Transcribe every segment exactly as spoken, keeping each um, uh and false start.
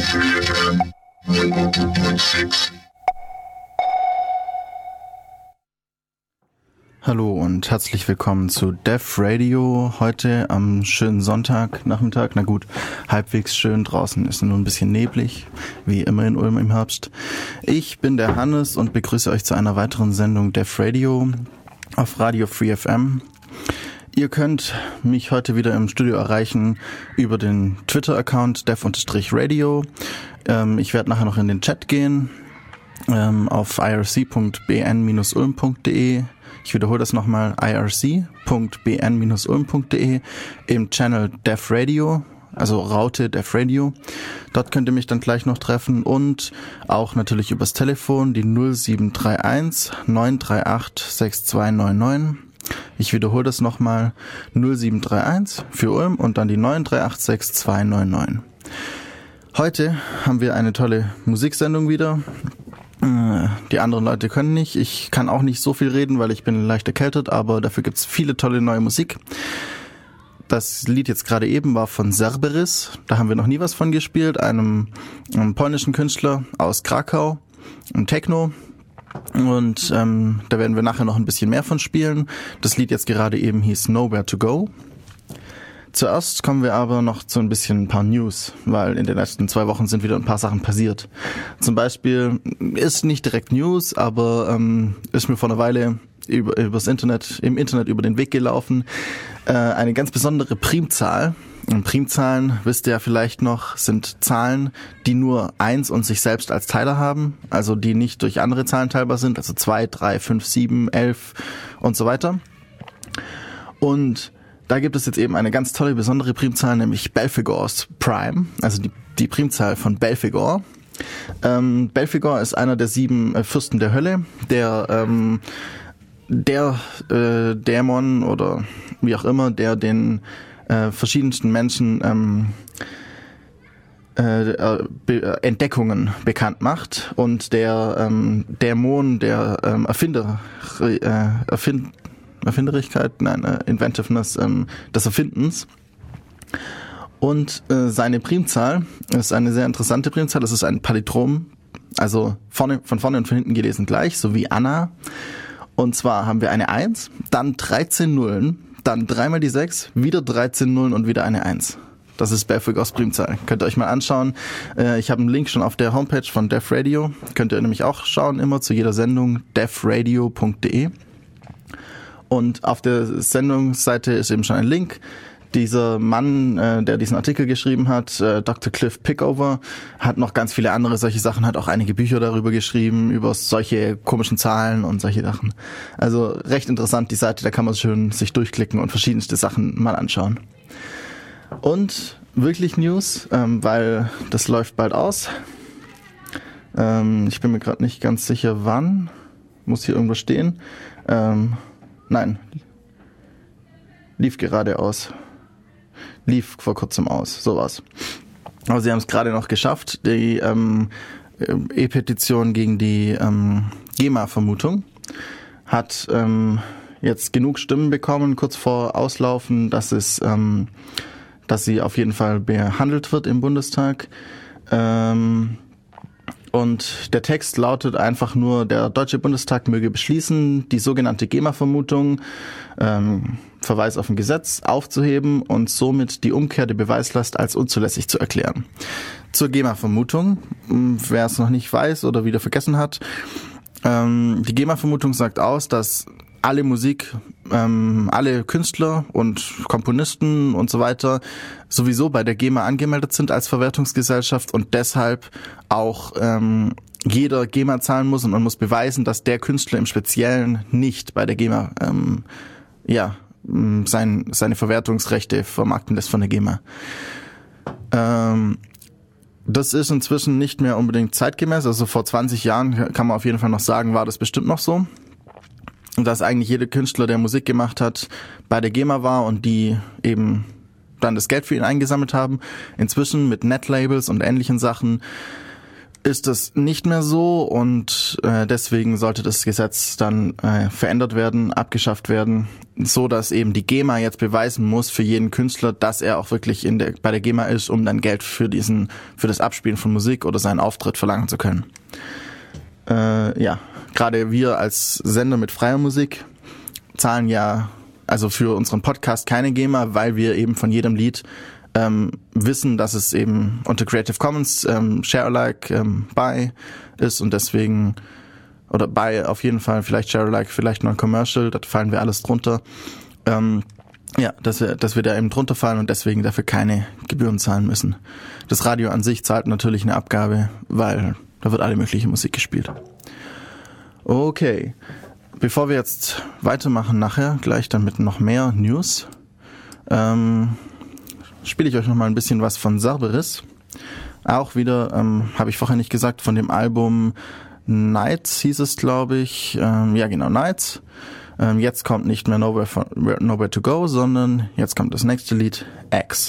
Hallo und herzlich willkommen zu Def Radio. Heute am schönen Sonntagnachmittag. Na gut, halbwegs schön. Draußen ist nur ein bisschen neblig, wie immer in Ulm im Herbst. Ich bin der Hannes und begrüße euch zu einer weiteren Sendung Def Radio auf Radio Free F M. Ihr könnt mich heute wieder im Studio erreichen über den Twitter-Account def-radio. Ähm, ich werde nachher noch in den Chat gehen ähm, auf i r c punkt b n dash ulm punkt d e. Ich wiederhole das nochmal, i r c punkt b n dash ulm punkt d e im Channel Def Radio, also Raute Def Radio. Dort könnt ihr mich dann gleich noch treffen und auch natürlich übers Telefon, die null sieben drei eins neun drei acht sechs zwei neun neun. Ich wiederhole das nochmal, null sieben drei eins für Ulm und dann die neun drei acht sechs zwei neun neun. Heute haben wir eine tolle Musiksendung wieder. Die anderen Leute können nicht. Ich kann auch nicht so viel reden, weil ich bin leicht erkältet, aber dafür gibt's viele tolle neue Musik. Das Lied jetzt gerade eben war von Cerberus. Da haben wir noch nie was von gespielt, einem, einem polnischen Künstler aus Krakau, ein Techno. Und ähm, da werden wir nachher noch ein bisschen mehr von spielen. Das Lied jetzt gerade eben hieß Nowhere to Go. Zuerst kommen wir aber noch zu ein bisschen ein paar News, weil in den letzten zwei Wochen sind wieder ein paar Sachen passiert. Zum Beispiel ist nicht direkt News, aber ähm, ist mir vor einer Weile über übers Internet, im Internet über den Weg gelaufen. Äh, eine ganz besondere Primzahl. Und Primzahlen, wisst ihr ja vielleicht noch, sind Zahlen, die nur eins und sich selbst als Teiler haben, also die nicht durch andere Zahlen teilbar sind, also zwei, drei, fünf, sieben, elf und so weiter. Und da gibt es jetzt eben eine ganz tolle, besondere Primzahl, nämlich Belphegors Prime, also die, die Primzahl von Belphegor. Ähm, Belphegor ist einer der sieben äh, Fürsten der Hölle, der ähm, der äh, Dämon oder wie auch immer, der den äh, verschiedensten Menschen ähm, äh, Be- Entdeckungen bekannt macht und der ähm, Dämon der ähm, Erfinder äh, Erfind Erfinderigkeit, nein, äh, Inventiveness ähm, des Erfindens. Und äh, seine Primzahl ist eine sehr interessante Primzahl. Das ist ein Palindrom, also vorne, von vorne und von hinten gelesen gleich, so wie Anna. Und zwar haben wir eine eins, dann dreizehn Nullen, dann dreimal die sechs, wieder dreizehn Nullen und wieder eine eins. Das ist Belphegors Primzahl. Könnt ihr euch mal anschauen. Äh, ich habe einen Link schon auf der Homepage von Def Radio. Könnt ihr nämlich auch schauen, immer zu jeder Sendung, def radio punkt d e. Und auf der Sendungsseite ist eben schon ein Link. Dieser Mann, äh, der diesen Artikel geschrieben hat, äh, Doktor Cliff Pickover, hat noch ganz viele andere solche Sachen, hat auch einige Bücher darüber geschrieben, über solche komischen Zahlen und solche Sachen. Also recht interessant, die Seite, da kann man schön sich durchklicken und verschiedenste Sachen mal anschauen. Und wirklich News, ähm, weil das läuft bald aus. Ähm, ich bin mir gerade nicht ganz sicher, wann. Muss hier irgendwo stehen. Ähm, Nein, lief gerade aus. Lief vor kurzem aus, sowas. Aber sie haben es gerade noch geschafft, die ähm, E-Petition gegen die ähm, GEMA-Vermutung hat ähm, jetzt genug Stimmen bekommen, kurz vor Auslaufen, dass es, ähm, dass sie auf jeden Fall behandelt wird im Bundestag. Ähm, Und der Text lautet einfach nur, der Deutsche Bundestag möge beschließen, die sogenannte GEMA-Vermutung, ähm, Verweis auf ein Gesetz, aufzuheben und somit die Umkehr der Beweislast als unzulässig zu erklären. Zur GEMA-Vermutung, wer es noch nicht weiß oder wieder vergessen hat, ähm, die GEMA-Vermutung sagt aus, dass alle Musik, ähm, alle Künstler und Komponisten und so weiter sowieso bei der GEMA angemeldet sind als Verwertungsgesellschaft und deshalb auch ähm, jeder GEMA zahlen muss und man muss beweisen, dass der Künstler im Speziellen nicht bei der GEMA ähm, ja sein, seine Verwertungsrechte vermarkten lässt von der GEMA. Ähm, das ist inzwischen nicht mehr unbedingt zeitgemäß, also vor zwanzig Jahren kann man auf jeden Fall noch sagen, war das bestimmt noch so. Dass eigentlich jeder Künstler, der Musik gemacht hat, bei der GEMA war und die eben dann das Geld für ihn eingesammelt haben. Inzwischen mit Netlabels und ähnlichen Sachen ist das nicht mehr so und äh, deswegen sollte das Gesetz dann äh, verändert werden, abgeschafft werden, so dass eben die GEMA jetzt beweisen muss für jeden Künstler, dass er auch wirklich in der, bei der GEMA ist, um dann Geld für diesen, für das Abspielen von Musik oder seinen Auftritt verlangen zu können. Äh, ja, gerade wir als Sender mit freier Musik zahlen ja also für unseren Podcast keine GEMA, weil wir eben von jedem Lied Ähm, wissen, dass es eben unter Creative Commons ähm, Share-alike ähm, by ist und deswegen, oder by auf jeden Fall, vielleicht Share-alike, vielleicht Non-Commercial, da fallen wir alles drunter. Ähm, ja, dass wir, dass wir da eben drunter fallen und deswegen dafür keine Gebühren zahlen müssen. Das Radio an sich zahlt natürlich eine Abgabe, weil da wird alle mögliche Musik gespielt. Okay, bevor wir jetzt weitermachen nachher, gleich dann mit noch mehr News, ähm, spiele ich euch noch mal ein bisschen was von Cerberus. Auch wieder, ähm, habe ich vorher nicht gesagt, von dem Album Nights hieß es, glaube ich. Ähm, ja, genau, Nights. Ähm, jetzt kommt nicht mehr Nowhere, for, Nowhere to Go, sondern jetzt kommt das nächste Lied, X.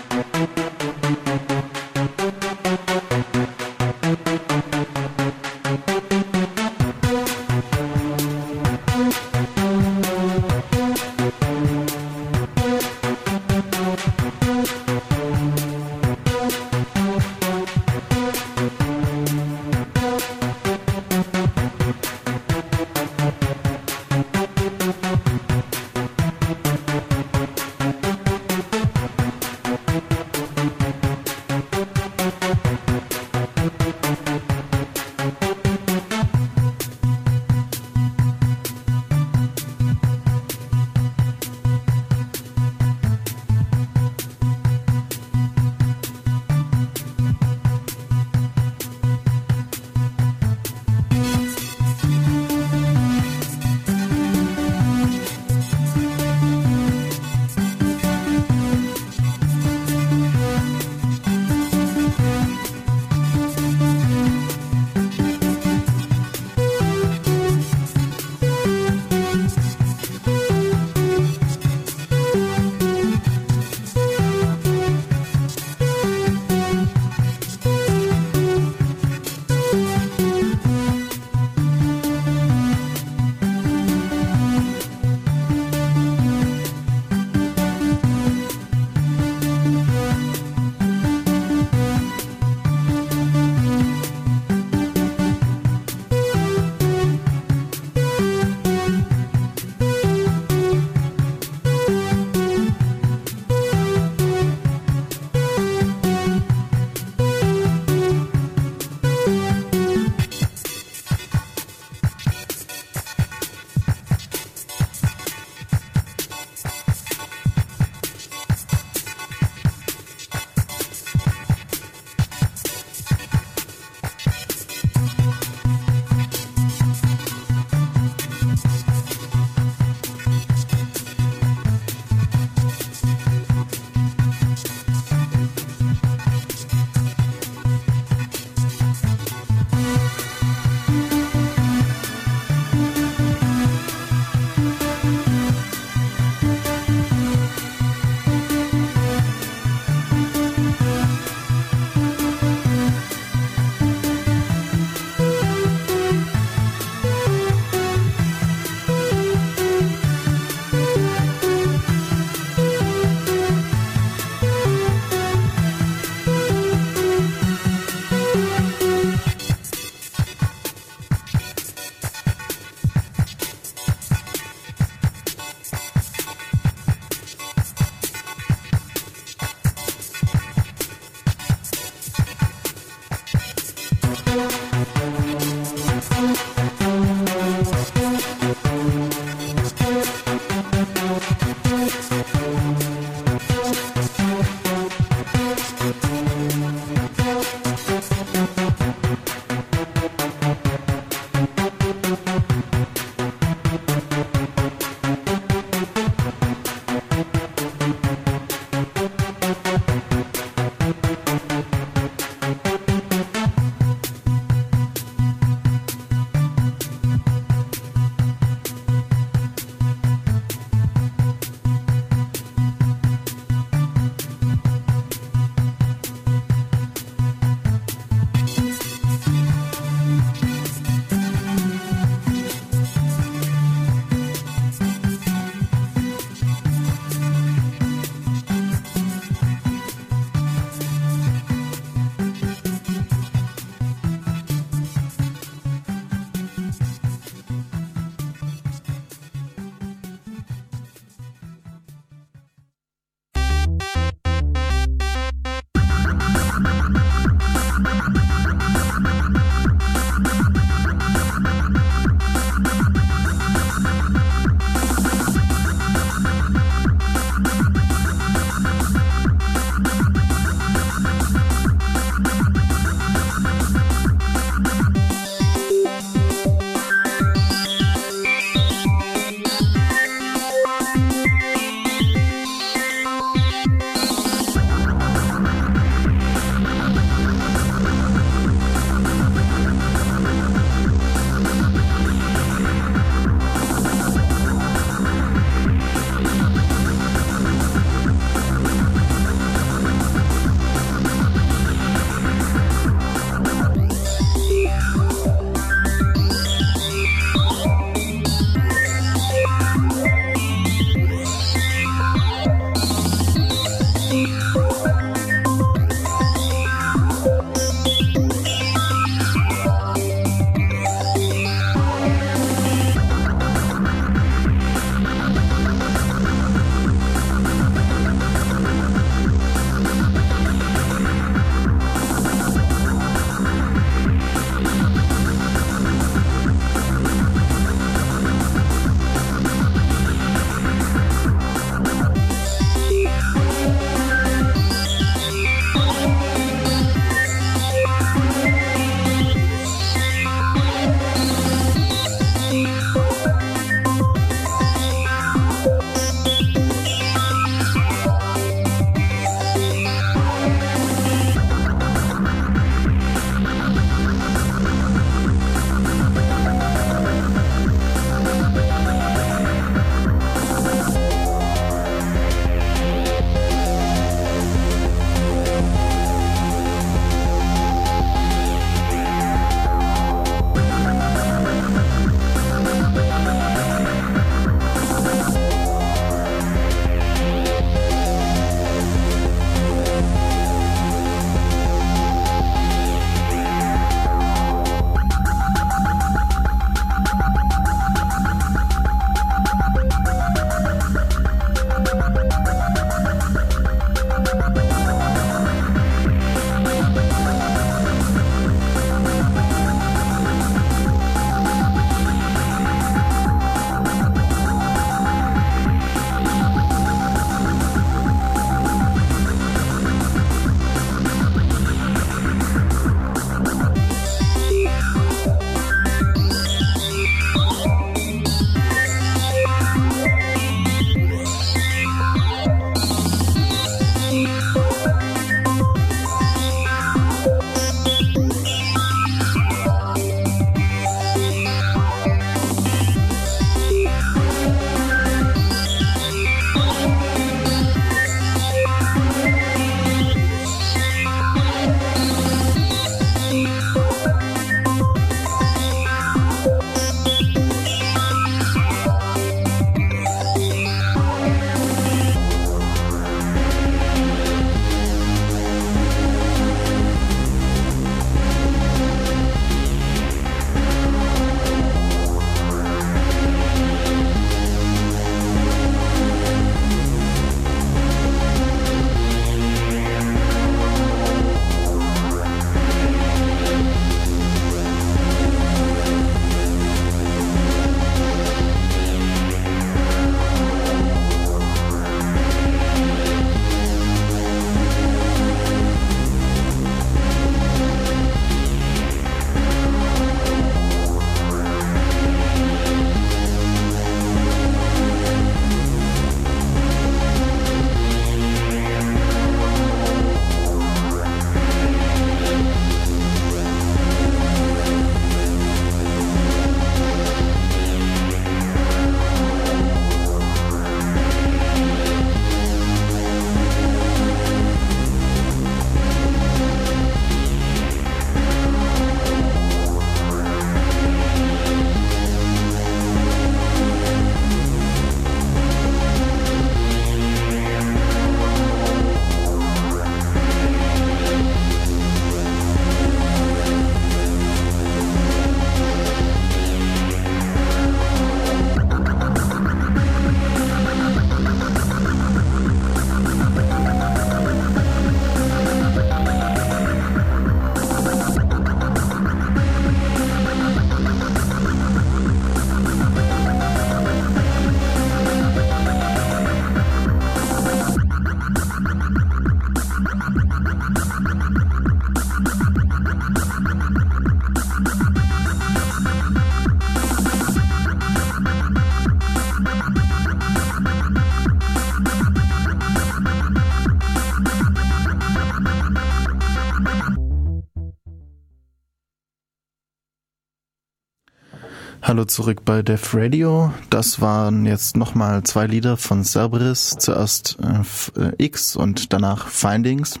Hallo zurück bei Def Radio. Das waren jetzt nochmal zwei Lieder von Cerberus. Zuerst äh, X und danach Findings.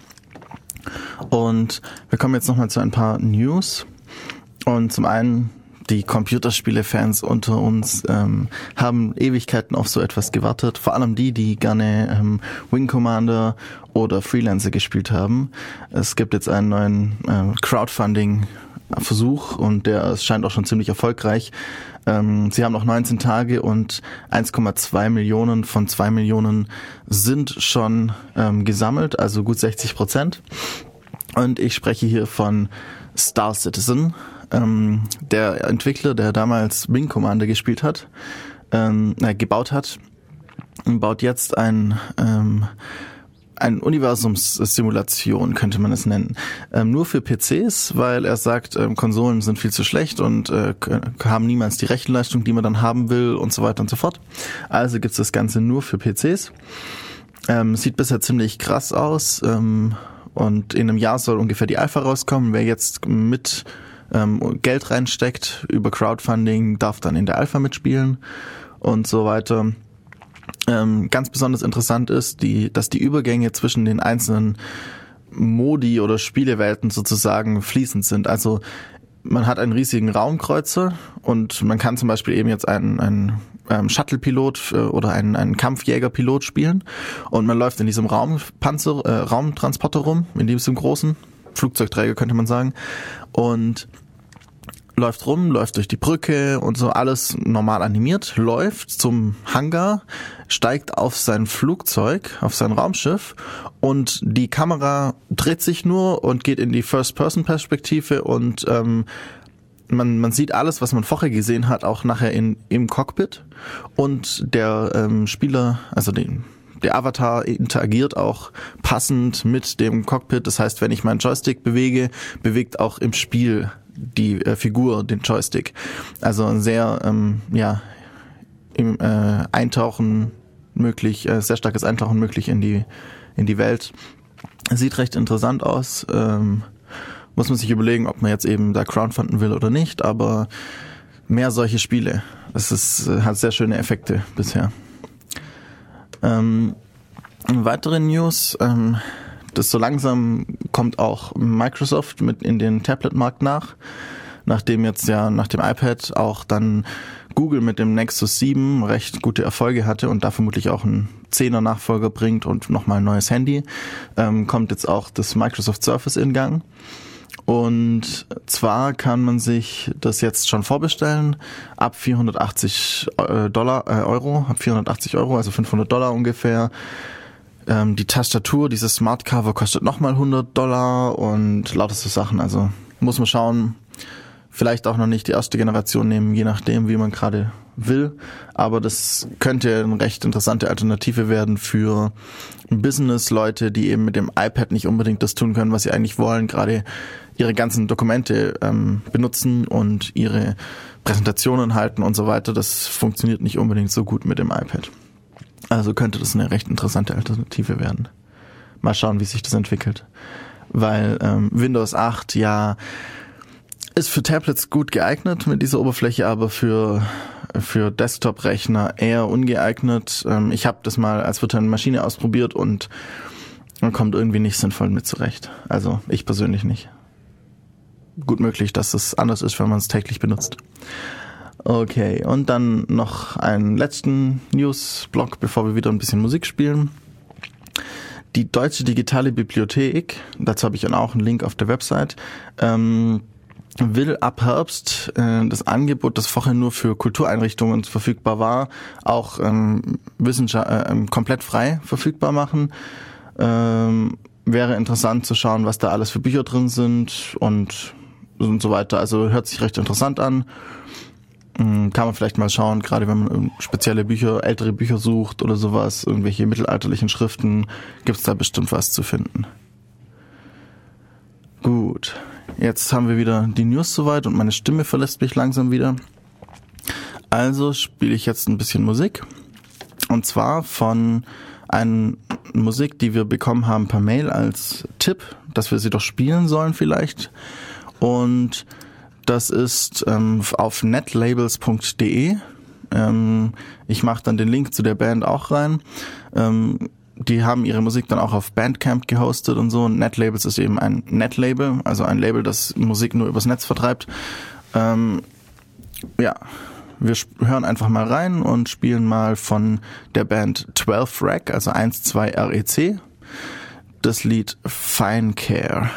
Und wir kommen jetzt nochmal zu ein paar News. Und zum einen, die Computerspiele-Fans unter uns ähm, haben Ewigkeiten auf so etwas gewartet. Vor allem die, die gerne ähm, Wing Commander oder Freelancer gespielt haben. Es gibt jetzt einen neuen äh, Crowdfunding Versuch und der scheint auch schon ziemlich erfolgreich. Ähm, sie haben noch neunzehn Tage und eins Komma zwei Millionen von zwei Millionen sind schon ähm, gesammelt, also gut sechzig Prozent. Und ich spreche hier von Star Citizen, ähm, der Entwickler, der damals Wing Commander gespielt hat, ähm, äh, gebaut hat, baut jetzt ein ähm, Ein Universumssimulation könnte man es nennen. Ähm, nur für P Cs, weil er sagt, ähm, Konsolen sind viel zu schlecht und äh, haben niemals die Rechenleistung, die man dann haben will und so weiter und so fort. Also gibt's das Ganze nur für P Cs. Ähm, sieht bisher ziemlich krass aus ähm, und in einem Jahr soll ungefähr die Alpha rauskommen. Wer jetzt mit ähm, Geld reinsteckt über Crowdfunding, darf dann in der Alpha mitspielen und so weiter. Ähm, ganz besonders interessant ist, die, dass die Übergänge zwischen den einzelnen Modi oder Spielewelten sozusagen fließend sind. Also man hat einen riesigen Raumkreuzer und man kann zum Beispiel eben jetzt einen, einen ähm, Shuttle-Pilot äh, oder einen, einen Kampfjäger-Pilot spielen und man läuft in diesem Raumpanzer, äh, Raumtransporter rum, in diesem großen Flugzeugträger könnte man sagen, und läuft rum, läuft durch die Brücke und so, alles normal animiert, läuft zum Hangar, steigt auf sein Flugzeug, auf sein Raumschiff und die Kamera dreht sich nur und geht in die First-Person-Perspektive und ähm, man man sieht alles, was man vorher gesehen hat, auch nachher in im Cockpit und der ähm, Spieler, also den Der Avatar interagiert auch passend mit dem Cockpit. Das heißt, wenn ich meinen Joystick bewege, bewegt auch im Spiel die äh, Figur den Joystick. Also ein sehr ähm, ja im äh, Eintauchen möglich, äh, sehr starkes Eintauchen möglich in die in die Welt. Sieht recht interessant aus. Ähm, muss man sich überlegen, ob man jetzt eben da crowdfunden will oder nicht. Aber mehr solche Spiele. Das ist hat sehr schöne Effekte bisher. Ähm, weitere News, ähm, das so langsam kommt auch Microsoft mit in den Tablet-Markt nach, nachdem jetzt ja nach dem iPad auch dann Google mit dem Nexus sieben recht gute Erfolge hatte und da vermutlich auch einen Zehner-Nachfolger bringt und nochmal ein neues Handy, ähm, kommt jetzt auch das Microsoft Surface in Gang. Und zwar kann man sich das jetzt schon vorbestellen ab vierhundertachtzig Dollar, äh, Euro, ab vierhundertachtzig Euro, also fünfhundert Dollar ungefähr. Ähm, die Tastatur, dieses Smart Cover kostet nochmal hundert Dollar und lauter so Sachen. Also muss man schauen, vielleicht auch noch nicht die erste Generation nehmen, je nachdem, wie man gerade will. Aber das könnte eine recht interessante Alternative werden für Business-Leute, die eben mit dem iPad nicht unbedingt das tun können, was sie eigentlich wollen, gerade ihre ganzen Dokumente ähm, benutzen und ihre Präsentationen halten und so weiter. Das funktioniert nicht unbedingt so gut mit dem iPad. Also könnte das eine recht interessante Alternative werden. Mal schauen, wie sich das entwickelt. Weil ähm, Windows acht ja ist für Tablets gut geeignet mit dieser Oberfläche, aber für für Desktop-Rechner eher ungeeignet. Ähm, ich habe das mal als virtuelle Maschine ausprobiert und man kommt irgendwie nicht sinnvoll mit zurecht. Also ich persönlich nicht. Gut möglich, dass es anders ist, wenn man es täglich benutzt. Okay, und dann noch einen letzten News-Block, bevor wir wieder ein bisschen Musik spielen. Die Deutsche Digitale Bibliothek, dazu habe ich dann auch einen Link auf der Website, ähm, will ab Herbst äh, das Angebot, das vorher nur für Kultureinrichtungen verfügbar war, auch ähm, Wissenschaft äh, komplett frei verfügbar machen. Ähm, wäre interessant zu schauen, was da alles für Bücher drin sind und, und so weiter. Also hört sich recht interessant an. Kann man vielleicht mal schauen, gerade wenn man spezielle Bücher, ältere Bücher sucht oder sowas, irgendwelche mittelalterlichen Schriften, gibt's da bestimmt was zu finden. Gut, jetzt haben wir wieder die News soweit und meine Stimme verlässt mich langsam wieder. Also spiele ich jetzt ein bisschen Musik. Und zwar von einer Musik, die wir bekommen haben per Mail als Tipp, dass wir sie doch spielen sollen vielleicht. Und Das ist ähm, auf netlabels punkt de. Ähm, ich mache dann den Link zu der Band auch rein. Ähm, die haben ihre Musik dann auch auf Bandcamp gehostet und so. Und Netlabels ist eben ein Netlabel, also ein Label, das Musik nur übers Netz vertreibt. Ähm, ja, wir hören einfach mal rein und spielen mal von der Band zwölf Rec, also eins zwei R E C, das Lied Fine Care.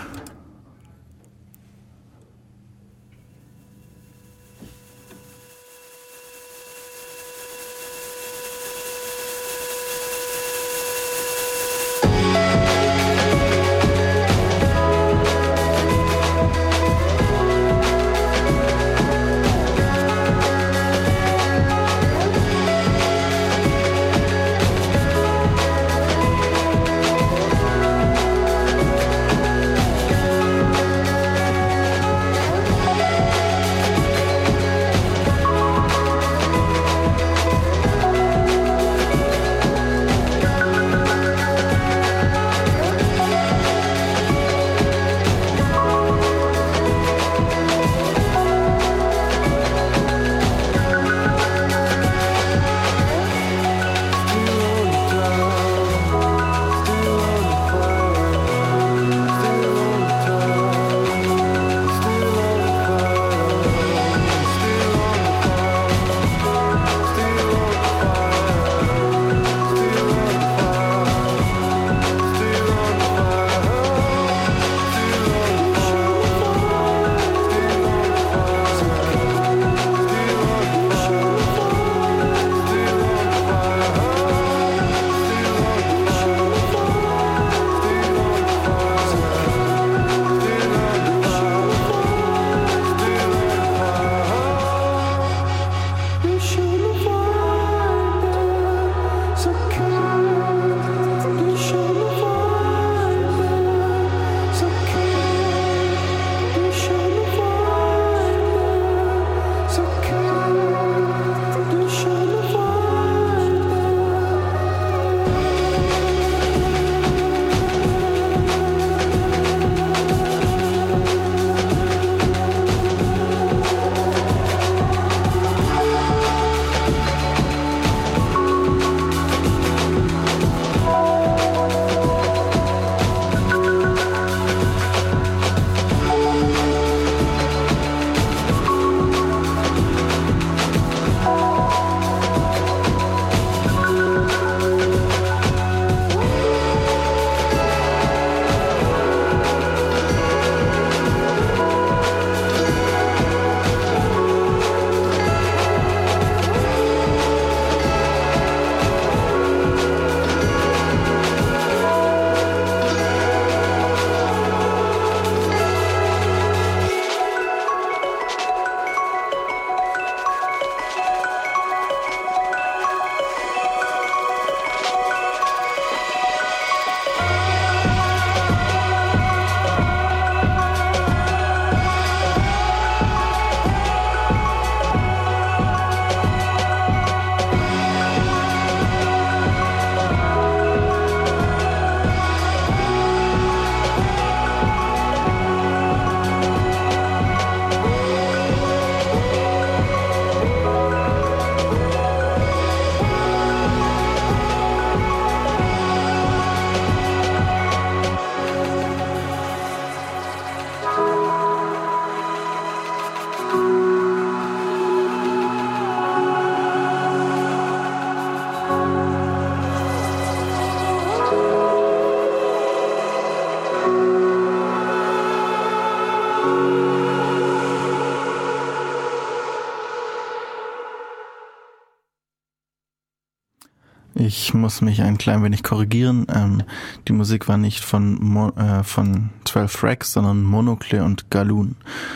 Ich muss mich ein klein wenig korrigieren. Ähm, die Musik war nicht von Mo- äh, von zwölf Rec, sondern Monocle und Galoon.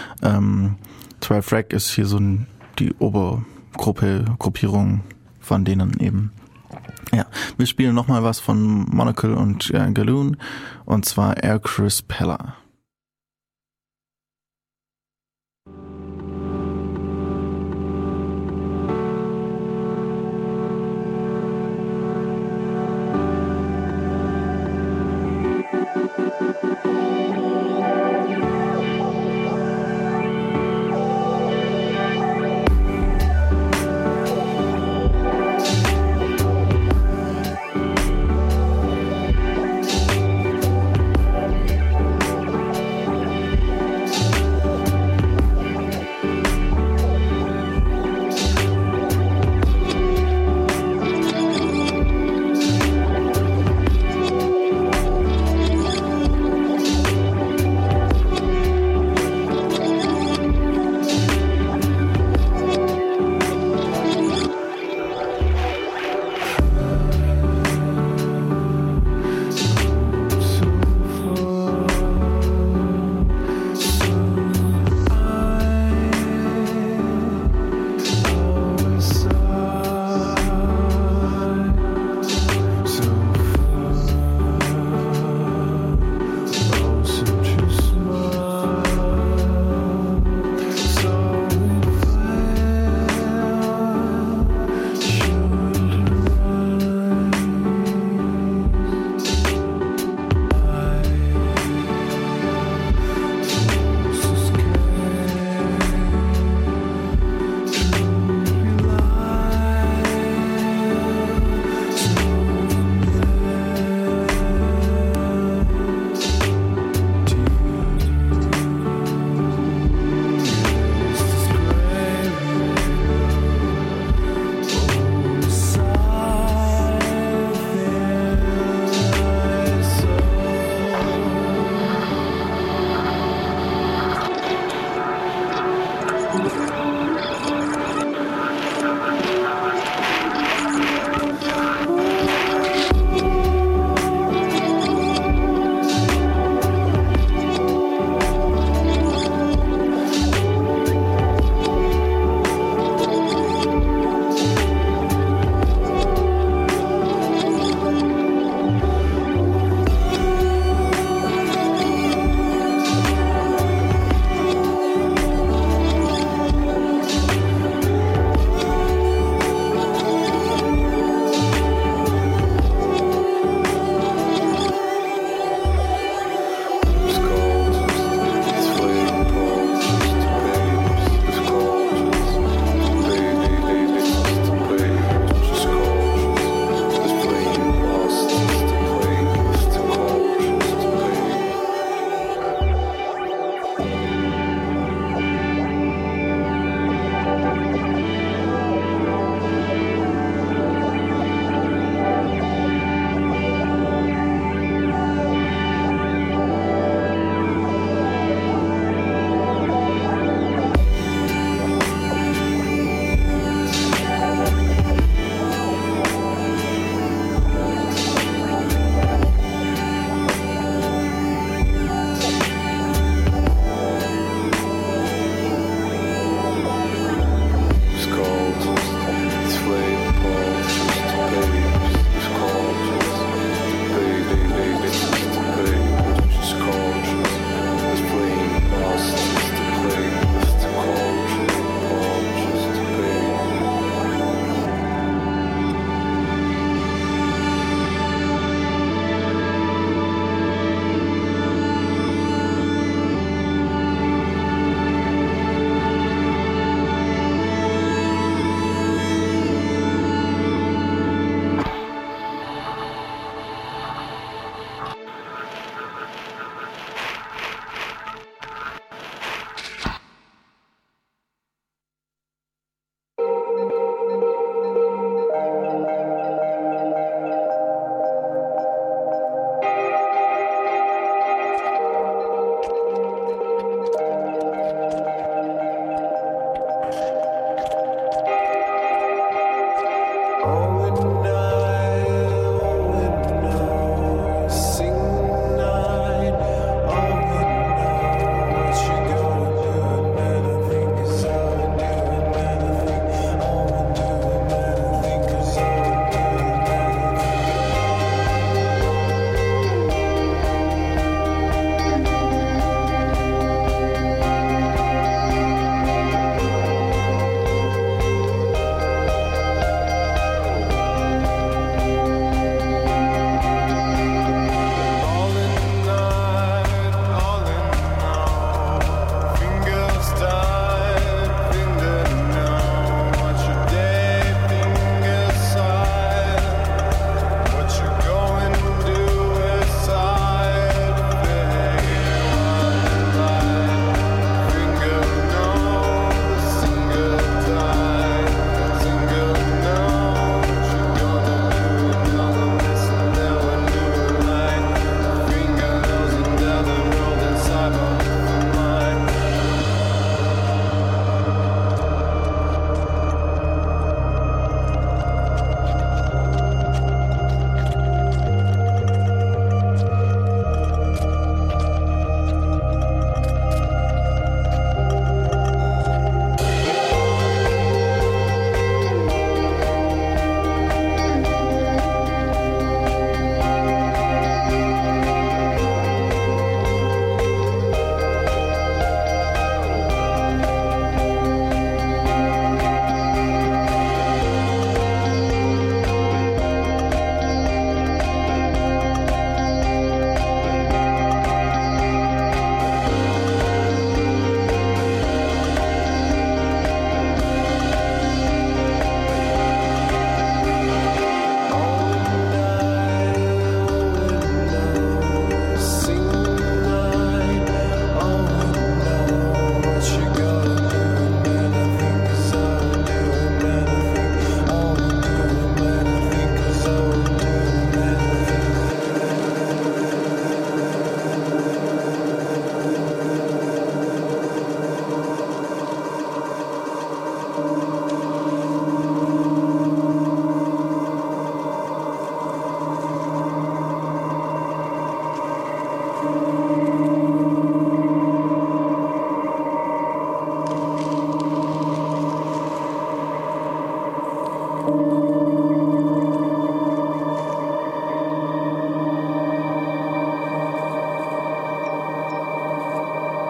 Ähm, zwölf Rec ist hier so ein, die Obergruppe, Gruppierung von denen eben. Ja, wir spielen nochmal was von Monocle und äh, Galoon, und zwar Air Chris Peller.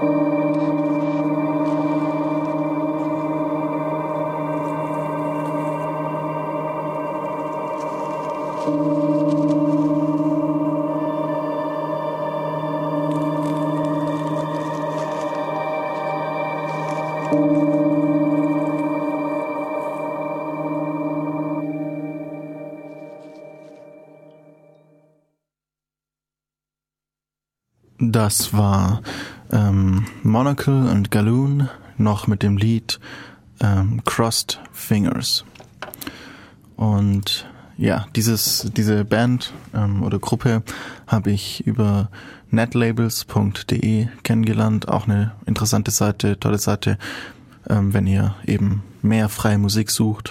Das war ähm, Monocle und Galoon, noch mit dem Lied ähm, Crossed Fingers. Und ja, dieses diese Band ähm, oder Gruppe habe ich über netlabels punkt de kennengelernt. Auch eine interessante Seite, tolle Seite, ähm, wenn ihr eben mehr freie Musik sucht.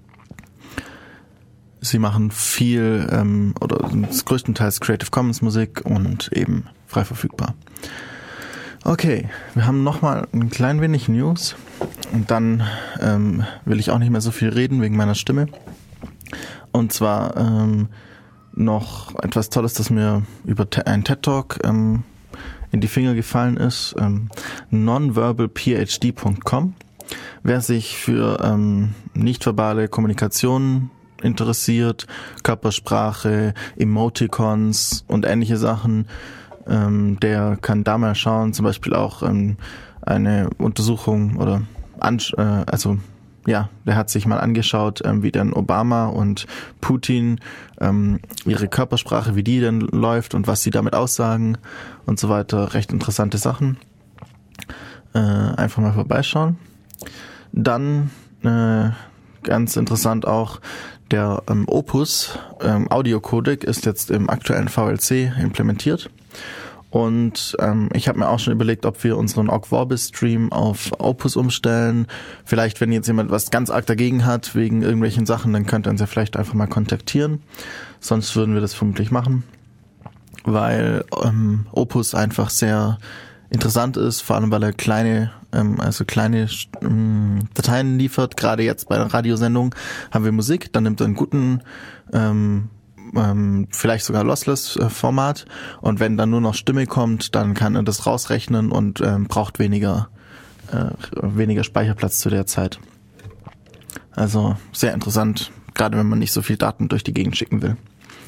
Sie machen viel ähm, oder größtenteils Creative Commons Musik und eben frei verfügbar. Okay, wir haben nochmal ein klein wenig News und dann ähm, will ich auch nicht mehr so viel reden wegen meiner Stimme. Und zwar ähm, noch etwas Tolles, das mir über te- einen TED-Talk ähm, in die Finger gefallen ist. Ähm, nonverbal p h d punkt com. Wer sich für ähm, nichtverbale Kommunikation interessiert, Körpersprache, Emoticons und ähnliche Sachen, ähm, der kann da mal schauen. Zum Beispiel auch ähm, eine Untersuchung oder Ansch- äh, also ja, der hat sich mal angeschaut, ähm, wie dann Obama und Putin ähm, ihre Körpersprache, wie die denn läuft und was sie damit aussagen und so weiter. Recht interessante Sachen. Äh, einfach mal vorbeischauen. Dann äh, ganz interessant auch, der ähm, Opus ähm, Audio-Codec ist jetzt im aktuellen V L C implementiert. Und ähm, ich habe mir auch schon überlegt, ob wir unseren Ogg Vorbis-Stream auf Opus umstellen. Vielleicht, wenn jetzt jemand was ganz arg dagegen hat, wegen irgendwelchen Sachen, dann könnt ihr uns ja vielleicht einfach mal kontaktieren. Sonst würden wir das vermutlich machen, weil ähm, Opus einfach sehr interessant ist, vor allem weil er kleine, ähm, also kleine ähm, Dateien liefert. Gerade jetzt bei der Radiosendung haben wir Musik, dann nimmt er einen guten, ähm, ähm, vielleicht sogar Lossless-Format und wenn dann nur noch Stimme kommt, dann kann er das rausrechnen und ähm, braucht weniger, äh, weniger Speicherplatz zu der Zeit. Also sehr interessant, gerade wenn man nicht so viel Daten durch die Gegend schicken will.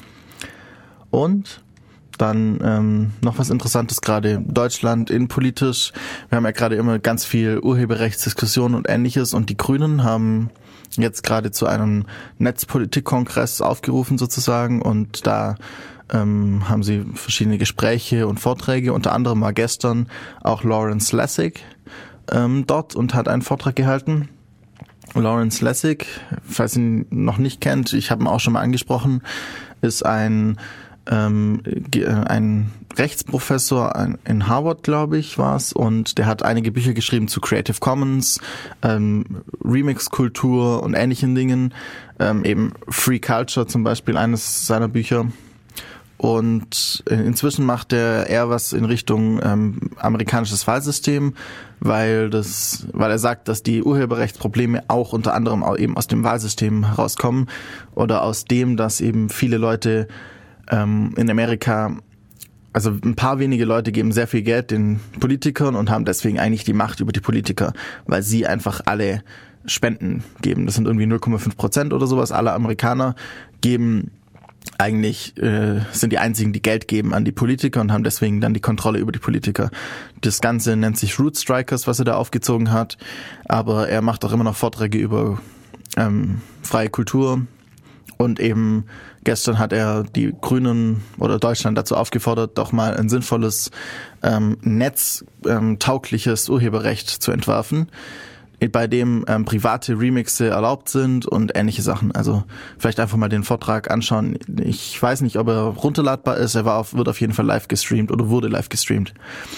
Und dann ähm, noch was Interessantes, gerade Deutschland innenpolitisch. Wir haben ja gerade immer ganz viel Urheberrechtsdiskussionen und Ähnliches und die Grünen haben jetzt gerade zu einem Netzpolitik-Kongress aufgerufen sozusagen und da ähm, haben sie verschiedene Gespräche und Vorträge, unter anderem war gestern auch Lawrence Lessig ähm, dort und hat einen Vortrag gehalten. Lawrence Lessig, falls ihr ihn noch nicht kennt, ich habe ihn auch schon mal angesprochen, ist ein Ähm, ein Rechtsprofessor in Harvard, glaube ich, war es, und der hat einige Bücher geschrieben zu Creative Commons, ähm, Remix-Kultur und ähnlichen Dingen, ähm, eben Free Culture zum Beispiel, eines seiner Bücher. Und inzwischen macht er eher was in Richtung ähm, amerikanisches Wahlsystem, weil das, weil er sagt, dass die Urheberrechtsprobleme auch unter anderem auch eben aus dem Wahlsystem herauskommen oder aus dem, dass eben viele Leute in Amerika, also ein paar wenige Leute geben sehr viel Geld den Politikern und haben deswegen eigentlich die Macht über die Politiker, weil sie einfach alle Spenden geben. Das sind irgendwie null Komma fünf Prozent oder sowas. Alle Amerikaner geben eigentlich, äh, sind die einzigen, die Geld geben an die Politiker und haben deswegen dann die Kontrolle über die Politiker. Das Ganze nennt sich Root Strikers, was er da aufgezogen hat. Aber er macht auch immer noch Vorträge über ähm, freie Kultur. Und eben gestern hat er die Grünen oder Deutschland dazu aufgefordert, doch mal ein sinnvolles, ähm, netztaugliches ähm, Urheberrecht zu entwerfen, bei dem ähm, private Remixe erlaubt sind und ähnliche Sachen. Also vielleicht einfach mal den Vortrag anschauen. Ich weiß nicht, ob er runterladbar ist. Er war auf, wird auf jeden Fall live gestreamt oder wurde live gestreamt.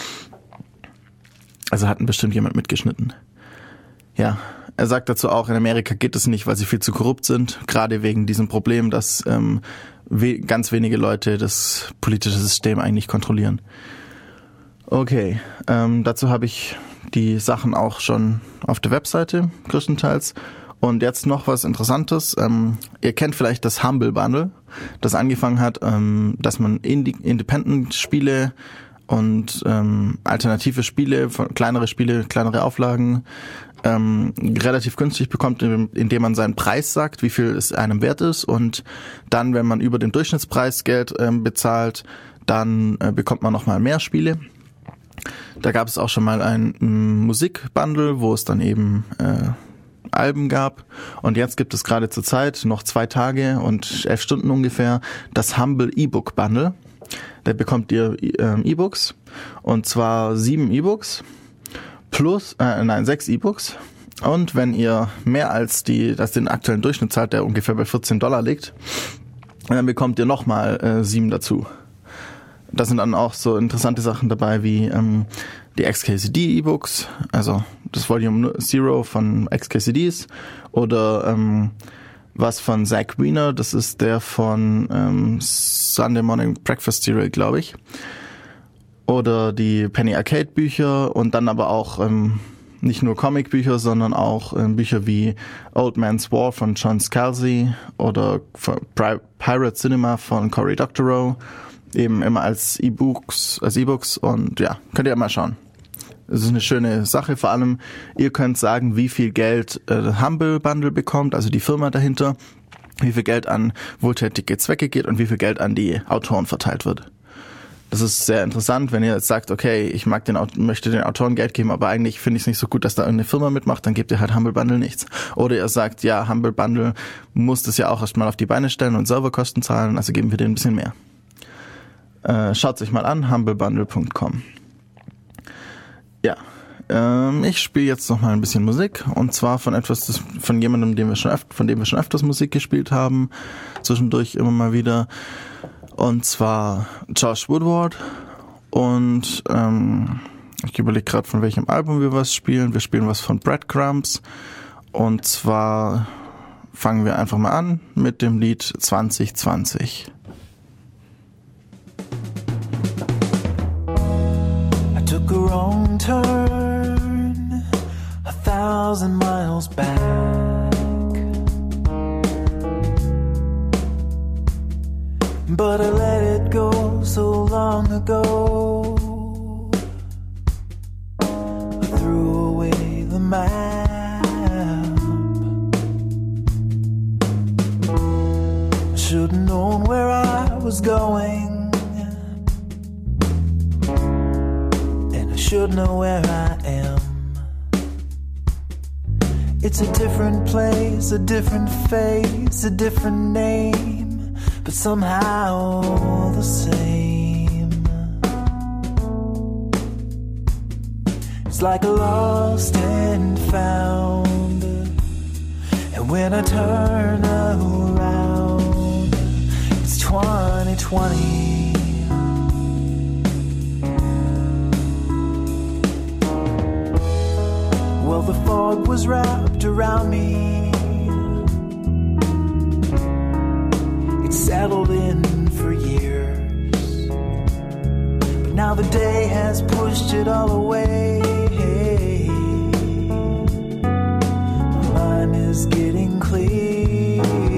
Also hat bestimmt jemand mitgeschnitten. Ja. Er sagt dazu auch, in Amerika geht es nicht, weil sie viel zu korrupt sind, gerade wegen diesem Problem, dass ähm, we- ganz wenige Leute das politische System eigentlich kontrollieren. Okay, ähm, dazu habe ich die Sachen auch schon auf der Webseite, größtenteils. Und jetzt noch was Interessantes. Ähm, ihr kennt vielleicht das Humble Bundle, das angefangen hat, ähm, dass man Indie- Independent-Spiele und ähm, alternative Spiele, kleinere Spiele, kleinere Auflagen, ähm, relativ günstig bekommt, indem man seinen Preis sagt, wie viel es einem wert ist, und dann, wenn man über den Durchschnittspreis Geld ähm, bezahlt, dann äh, bekommt man nochmal mehr Spiele. Da gab es auch schon mal ein ähm, Musikbundle, wo es dann eben äh, Alben gab, und jetzt gibt es gerade zur Zeit noch zwei Tage und elf Stunden ungefähr das Humble E-Book Bundle. Da bekommt ihr äh, E-Books, und zwar sieben E-Books plus, äh, nein, sechs E-Books, und wenn ihr mehr als die, das den aktuellen Durchschnitt zahlt, der ungefähr bei vierzehn Dollar liegt, dann bekommt ihr nochmal äh, sieben dazu. Da sind dann auch so interessante Sachen dabei wie ähm, die X K C D E-Books, also das Volume Zero von X K C Ds, oder ähm, was von Zach Wiener, das ist der von ähm, Sunday Morning Breakfast Cereal, glaube ich. Oder die Penny Arcade Bücher, und dann aber auch ähm, nicht nur Comicbücher, sondern auch ähm, Bücher wie Old Man's War von John Scalzi oder Pirate Cinema von Cory Doctorow, eben immer als E-Books, als E-Books, und ja, könnt ihr mal schauen. Es ist eine schöne Sache, vor allem ihr könnt sagen, wie viel Geld äh, Humble Bundle bekommt, also die Firma dahinter, wie viel Geld an wohltätige Zwecke geht und wie viel Geld an die Autoren verteilt wird. Das ist sehr interessant, wenn ihr jetzt sagt, okay, ich mag den, möchte den Autoren Geld geben, aber eigentlich finde ich es nicht so gut, dass da irgendeine Firma mitmacht, dann gebt ihr halt Humble Bundle nichts. Oder ihr sagt, ja, Humble Bundle muss das ja auch erstmal auf die Beine stellen und Serverkosten zahlen, also geben wir denen ein bisschen mehr. Äh, schaut sich mal an, humble bundle punkt com. Ja, ähm, ich spiele jetzt noch mal ein bisschen Musik, und zwar von etwas, das, von jemandem, den wir schon öf- von dem wir schon öfters Musik gespielt haben, zwischendurch immer mal wieder. Und zwar Josh Woodward, und ähm, ich überlege gerade, von welchem Album wir was spielen. Wir spielen was von Breadcrumbs, und zwar fangen wir einfach mal an mit dem Lied zwanzig zwanzig. I took a wrong turn, a thousand miles back. But I let it go so long ago. I threw away the map. I should've known where I was going, and I should know where I am. It's a different place, a different face, a different name, but somehow the same. It's like a lost and found, and when I turn around, it's twenty twenty. Well, the fog was wrapped around me, settled in for years, but now the day has pushed it all away. My mind is getting clear,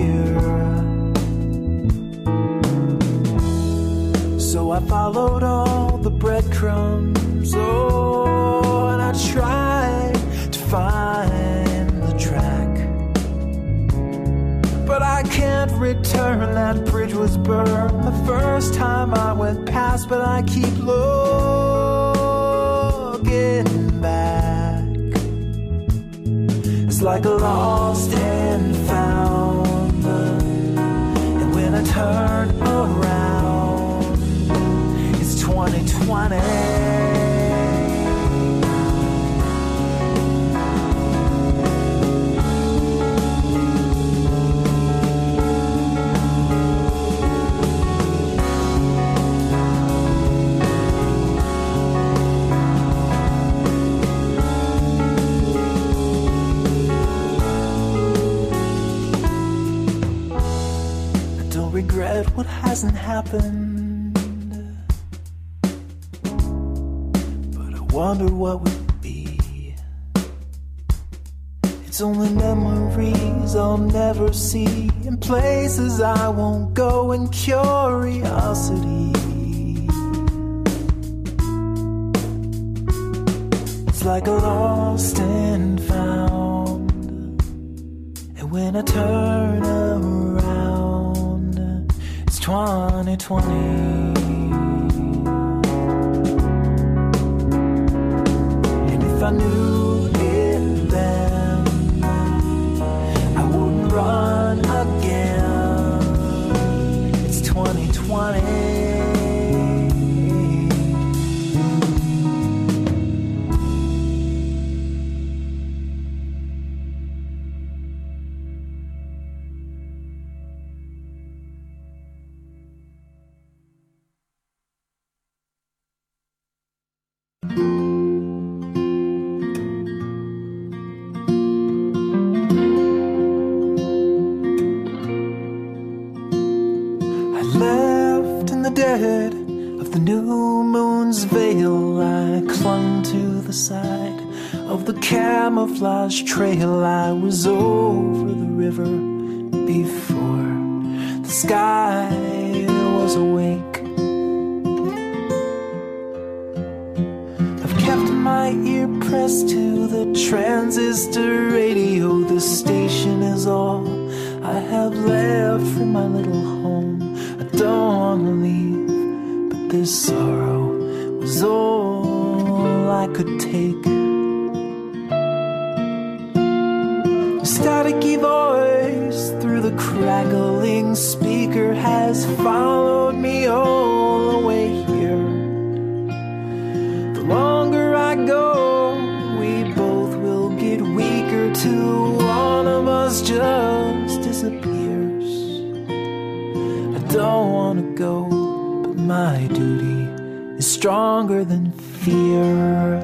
so I followed all the breadcrumbs, oh, and I tried to find the track, but I can't return. That bridge was burned the first time I went past, but I keep looking back. It's like a lost and found, and when I turn around, it's twenty twenty. Regret what hasn't happened, but I wonder what would be. It's only memories I'll never see, and places I won't go, and curiosity. like a lost and found. And when I turn around, it's twenty twenty. And if I knew it then, I wouldn't run again. It's twenty twenty. Dead of the new moon's veil, I clung to the side of the camouflage trail. I was over the river before the sky was awake. I've kept my ear pressed to the transistor radio. This station is all I have left from my little home. I don't wanna leave, but this sorrow was all I could take. A staticky voice through the crackling speaker has followed me all the way here. The longer I go, we both will get weaker till one of us just disappears. I don't wanna go, but my duty is stronger than fear.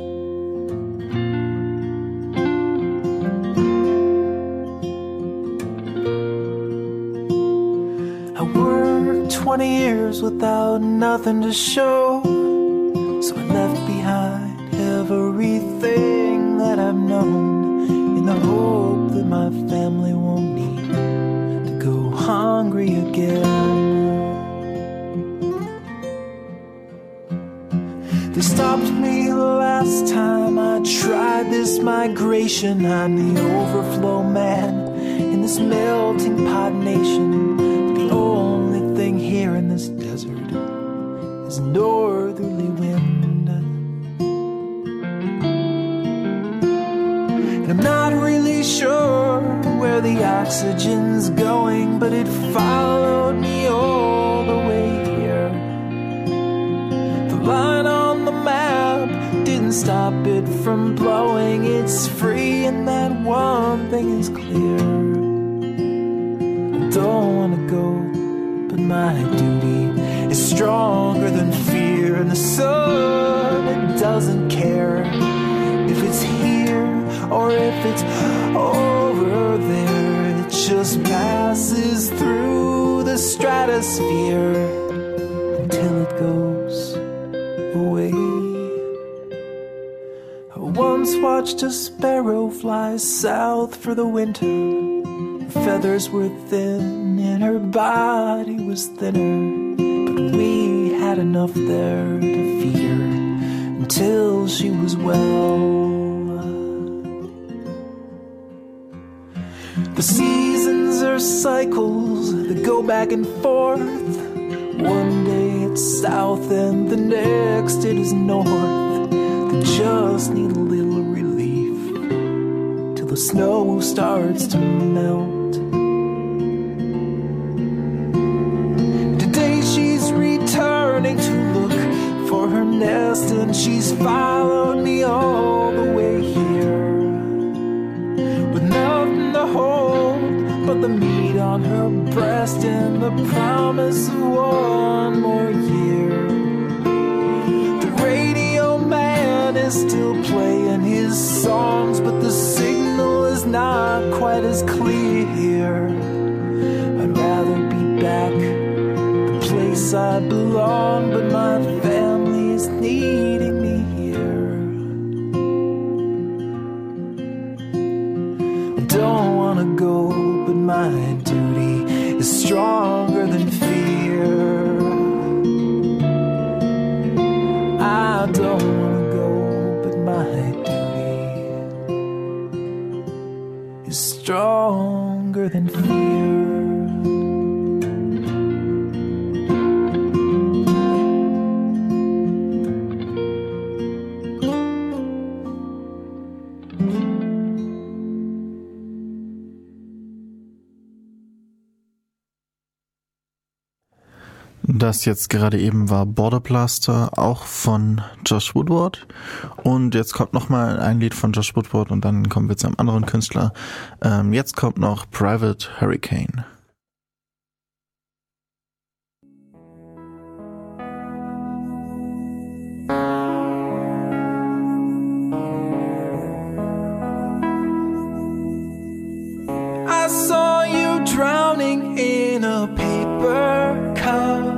I worked twenty years without nothing to show, so I left behind everything that I've known, in the hope that my family won't need to go hungry again. They stopped me the last time I tried this migration. I'm the overflow man in this melting pot nation. The only thing here in this desert is northerly wind. And I'm not really sure where the oxygen's going, but it followed me all the way here. The line on the map didn't stop it from blowing. It's free and that one thing is clear. I don't wanna go, but my duty is stronger than fear. And the sun, it doesn't care if it's here or if it's over there. It just passes through the stratosphere until it goes away. I once watched a sparrow fly south for the winter. Her feathers were thin and her body was thinner, but we had enough there to feed her until she was well. The seasons are cycles that go back and forth. One day it's south and the next it is north. They just need a little relief till the snow starts to melt. Today she's returning to look for her nest, and she's followed me all the way here with nothing to hold but the meat on her breast and the promise of one more year. The radio man is still playing his songs, but the signal is not quite as clear. I'd rather be back the place I belong, but my family is needing me here. I don't wanna go, but my duty is stronger than fear. I don't wanna go, but my stronger than fear. Das jetzt gerade eben war Border Blaster, auch von Josh Woodward. Und jetzt kommt nochmal ein Lied von Josh Woodward und dann kommen wir zu einem anderen Künstler. Ähm, jetzt kommt noch Private Hurricane. I saw you drowning in a paper cup,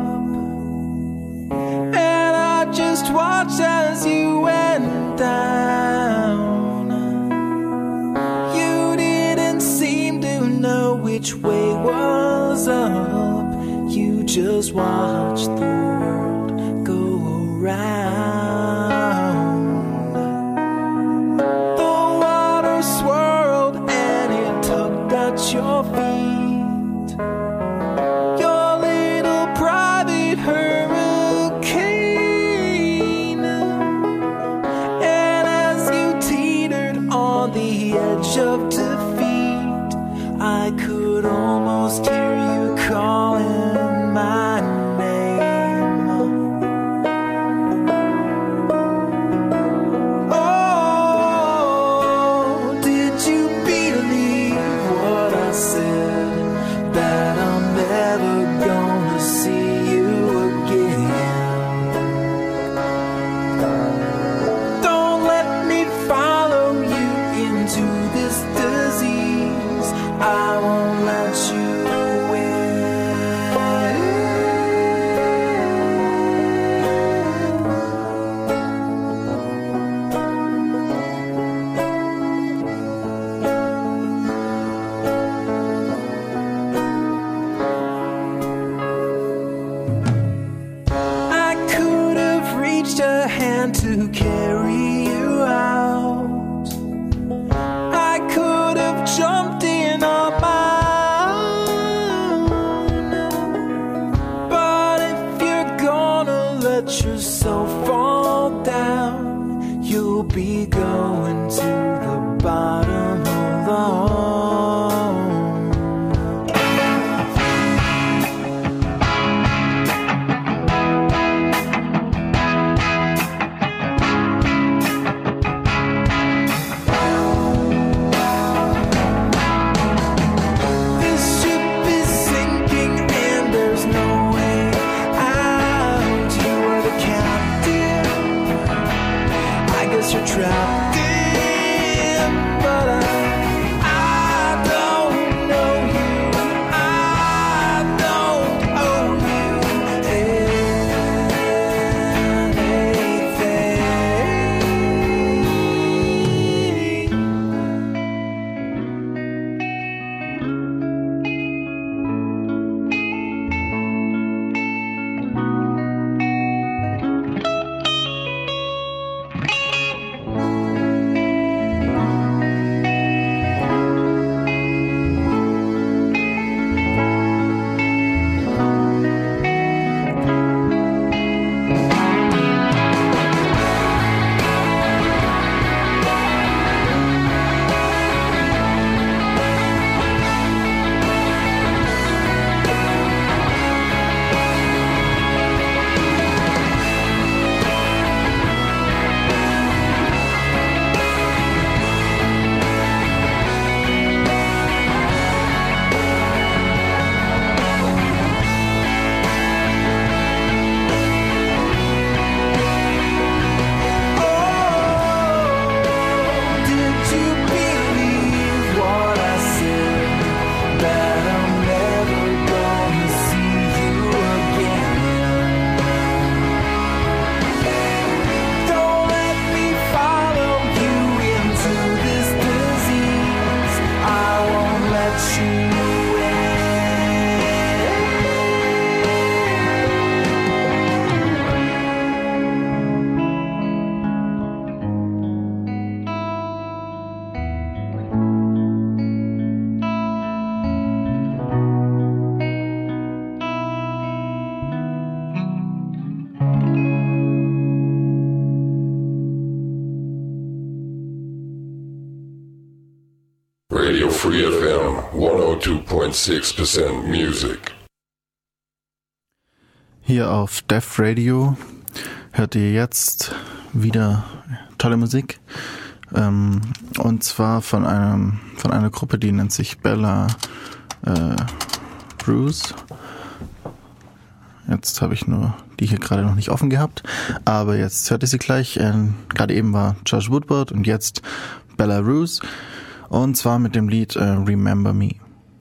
and I just watched as you went down. You didn't seem to know which way was up. You just watched the world go around. The water swirled and it tugged at your feet. Your little private hurricane. And as you teetered on the edge of defeat, I could almost hear you calling my name. Oh, did you believe what I said? That I'm never gonna see you again. Don't let me follow you into this disease. I won't let you win. I could have reached a hand to carry you out. I could have jumped in on my own. But if you're gonna let yourself fall down, you'll be going to the bottom alone. This ship is sinking and there's no way out. You are the captain. I guess you're trapped in, but I Radio Free F M one oh two point six percent Music. Hier auf Def Radio hört ihr jetzt wieder tolle Musik. Ähm, und zwar von einem von einer Gruppe, die nennt sich Bella äh, Bruce. Jetzt habe ich nur die hier gerade noch nicht offen gehabt, aber jetzt hört ihr sie gleich. Ähm, gerade eben war Josh Woodward und jetzt Bella Bruce, und zwar mit dem Lied äh, Remember Me.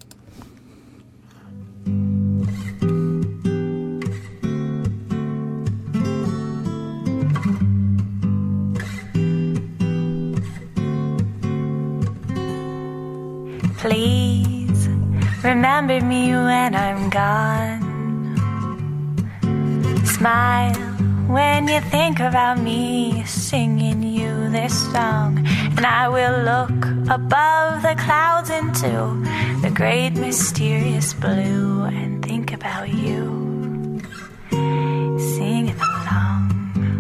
Please remember me when I'm gone. Smile when you think about me singing you this song. And I will look above the clouds into the great mysterious blue and think about you singing along.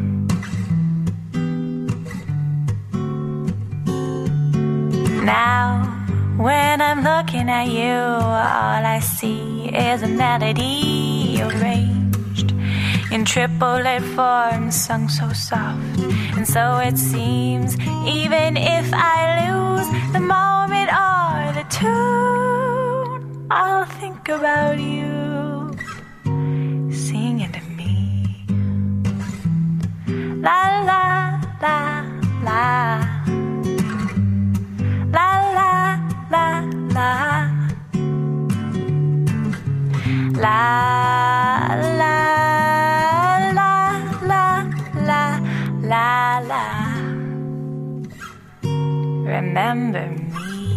Now when I'm looking at you, all I see is a melody arranged in triplet form, sung so soft. And so it seems, even if I lose the moment or the tune, I'll think about you singing to me. La la la la. La la la la. La la la la la la la. Remember me.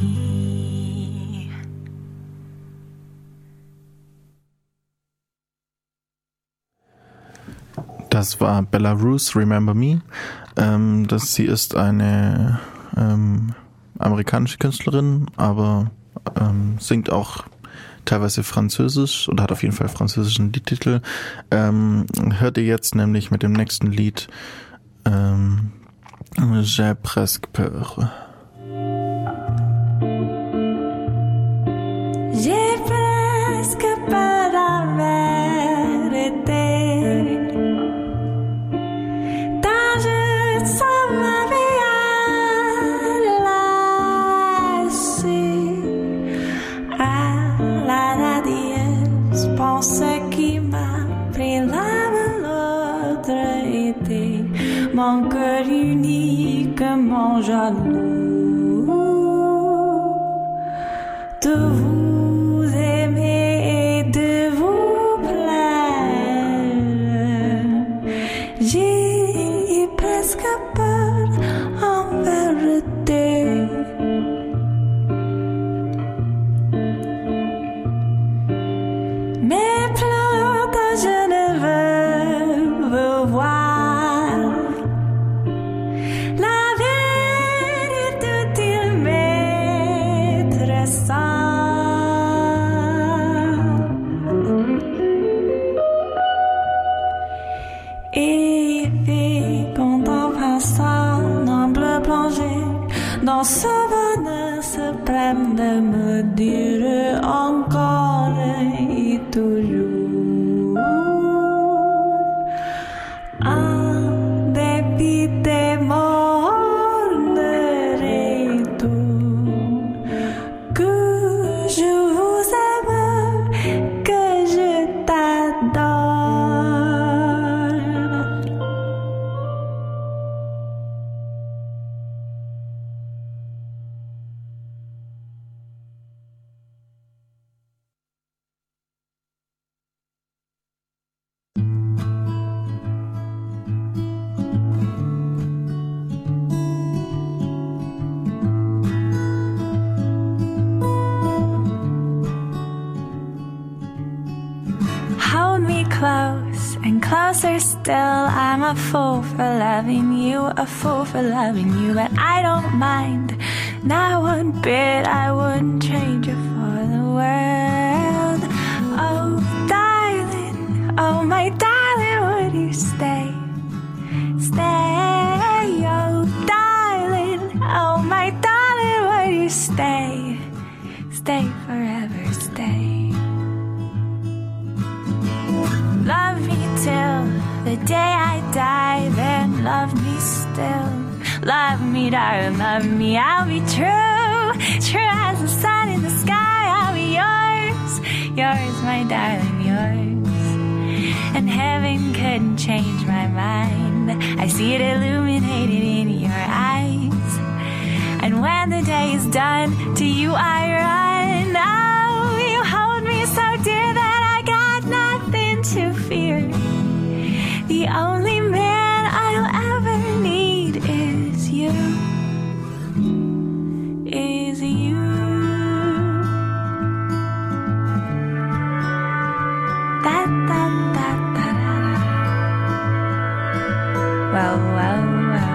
Das war Bella Bruce, Remember Me. Ähm, das, sie ist eine ähm, amerikanische Künstlerin, aber ähm, singt auch teilweise Französisch oder hat auf jeden Fall französischen Liedtitel. Ähm, hört ihr jetzt nämlich mit dem nächsten Lied ähm, J'ai presque peur. J'ai presque peur d'avoir été dans je sens ma vie à la radieuse pensée qui m'a pris la l'autre été, mon cœur uniquement jaloux de vous aimer et de vous plaire. J'ai presque peur en vérité. Mais plus que je ne veux, veux voir la vérité, il m'être sans. Et puis quand en passant en bleu plongé dans ce bonheur suprême de me dire encore et toujours, en dépit des morts et tout, que je vous aime, que je t'adore. Hold me close and closer still. I'm a fool for loving you, a fool for loving you, but I don't mind, not one bit. I wouldn't change it for the world. Oh, darling, oh my darling, would you stay, stay? Oh, darling, oh my darling, would you stay? stay forever, stay. Love me till the day I die, then love me still. Love me, darling, love me, I'll be true. True as the sun in the sky, I'll be yours. Yours, my darling, yours. And heaven couldn't change my mind. I see it illuminated in your eyes. And when the day is done, to you I run. Oh, you hold me so dear that I got nothing to fear. The only man I'll ever need is you. Is you. Da da da da da. Well, well, well,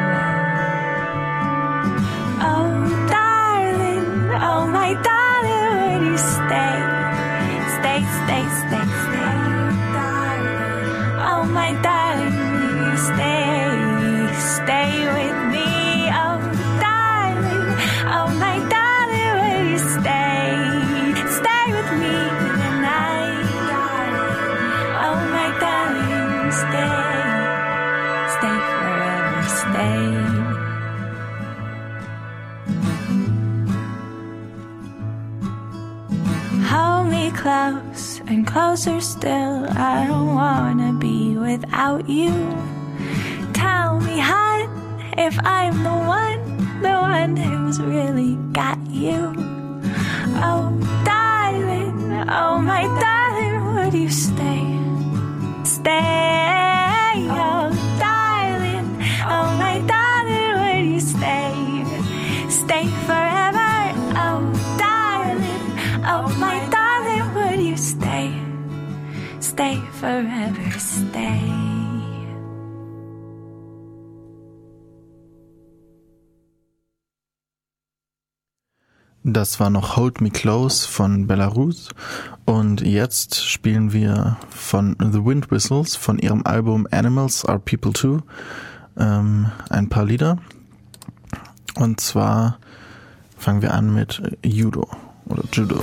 well. Oh, darling, oh my darling, would you stay? Stay, stay, stay, stay. Oh my darling, will you stay? Stay with me. Oh darling, oh my darling, will you stay? Stay with me tonight, darling. Oh my darling, stay. Stay forever, stay. Hold me close and closer still. I don't wanna be without you. Tell me, hon, if I'm the one, the one who's really got you. Oh, darling, oh my darling, would you stay? Stay, oh, darling, oh my darling, would you stay? Stay forever, oh, darling, oh my darling, would you stay? Stay forever, stay. Das war noch Hold Me Close von Belarus und jetzt spielen wir von The Wind Whistles von ihrem Album Animals Are People Too ähm, ein paar Lieder. Und zwar fangen wir an mit Judo oder Judo.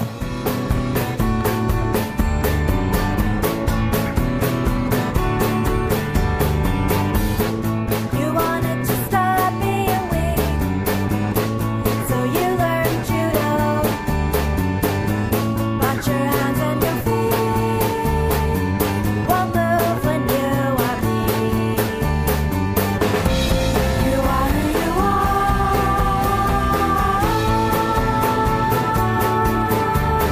You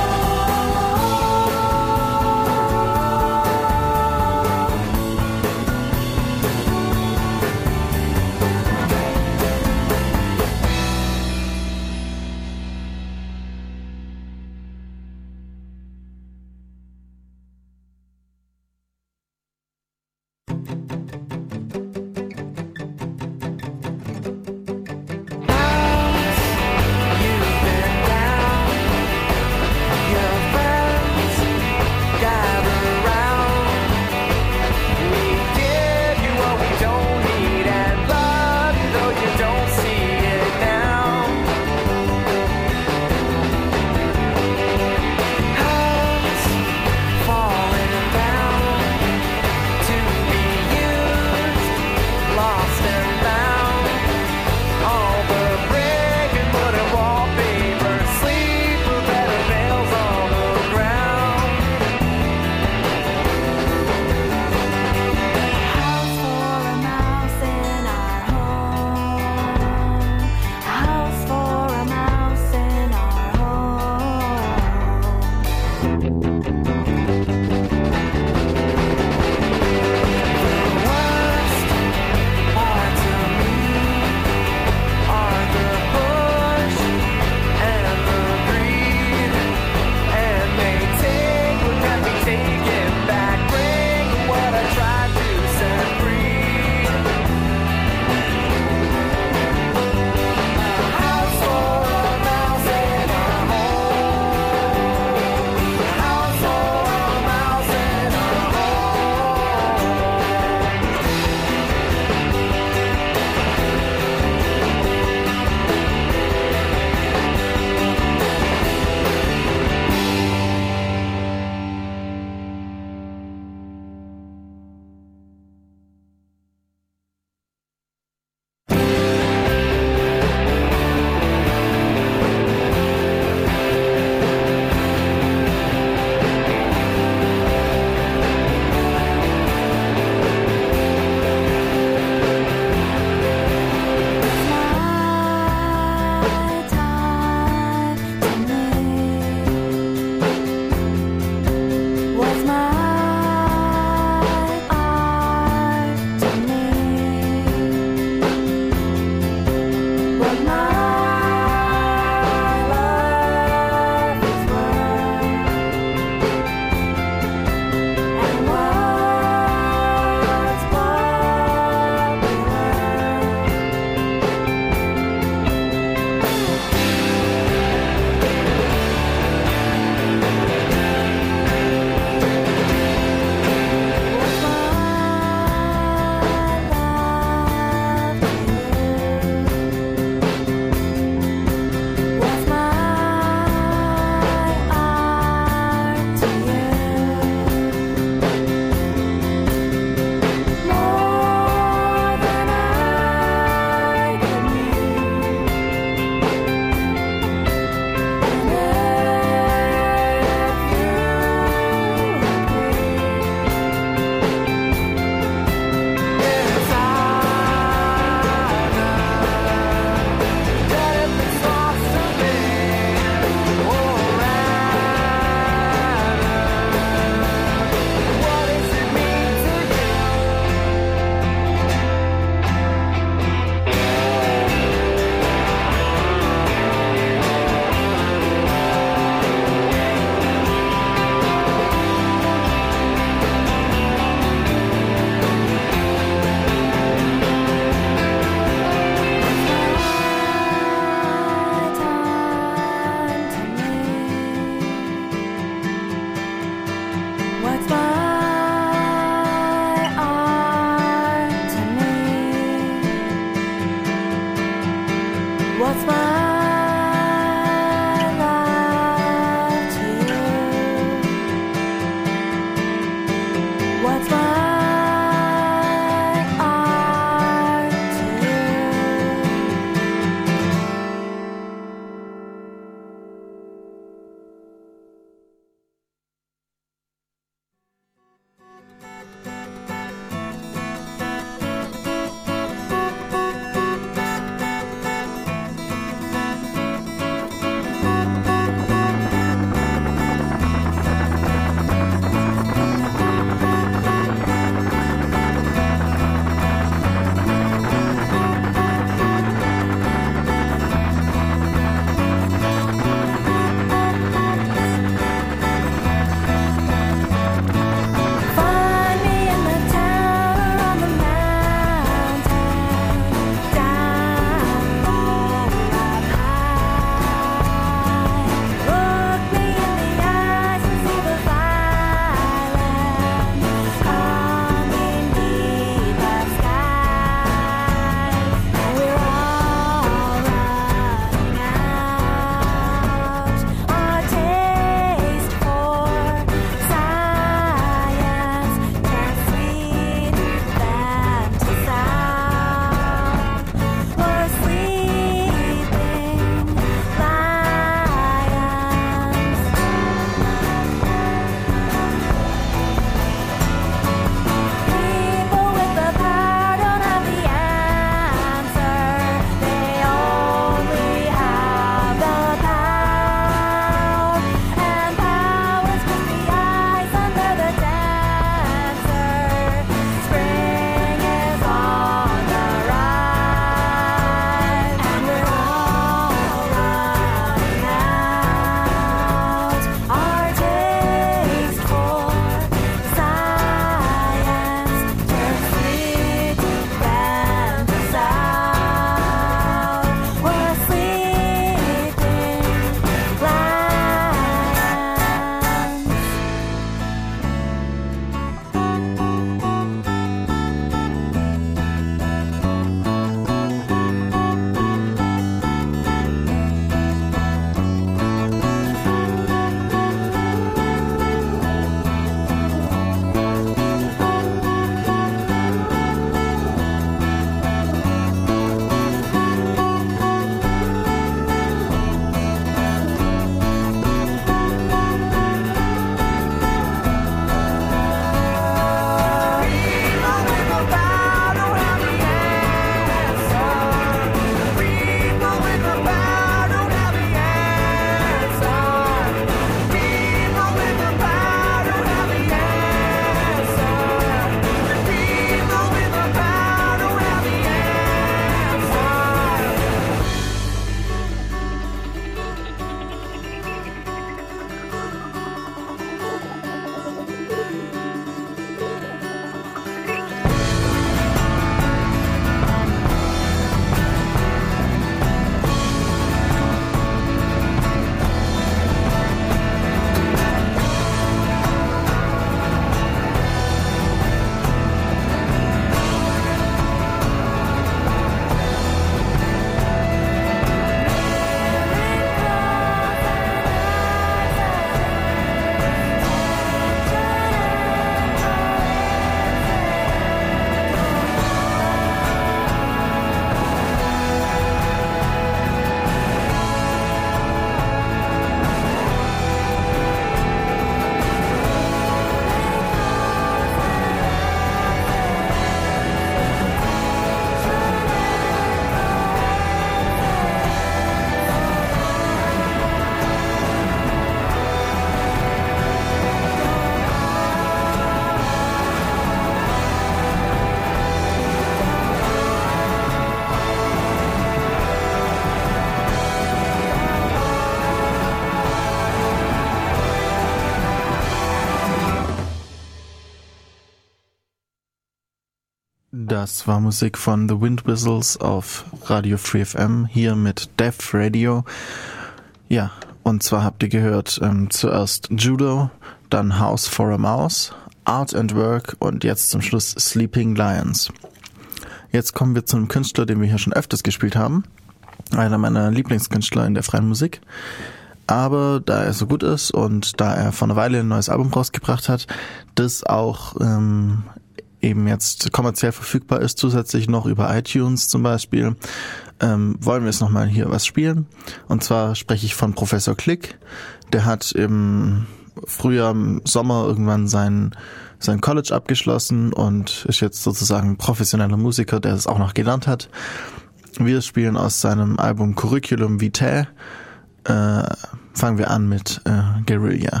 Das war Musik von The Wind Whistles auf Radio Free F M, hier mit Def Radio. Ja, und zwar habt ihr gehört ähm, zuerst Judo, dann House for a Mouse, Art and Work und jetzt zum Schluss Sleeping Lions. Jetzt kommen wir zu einem Künstler, den wir hier schon öfters gespielt haben. Einer meiner Lieblingskünstler in der freien Musik. Aber da er so gut ist und da er vor einer Weile ein neues Album rausgebracht hat, das auch ähm, eben jetzt kommerziell verfügbar ist, zusätzlich noch über iTunes zum Beispiel, ähm, wollen wir jetzt nochmal hier was spielen. Und zwar spreche ich von Professor Click. Der hat im Frühjahr, im Sommer irgendwann sein, sein College abgeschlossen und ist jetzt sozusagen ein professioneller Musiker, der es auch noch gelernt hat. Wir spielen aus seinem Album Curriculum Vitae. Äh, fangen wir an mit äh, Guerilla.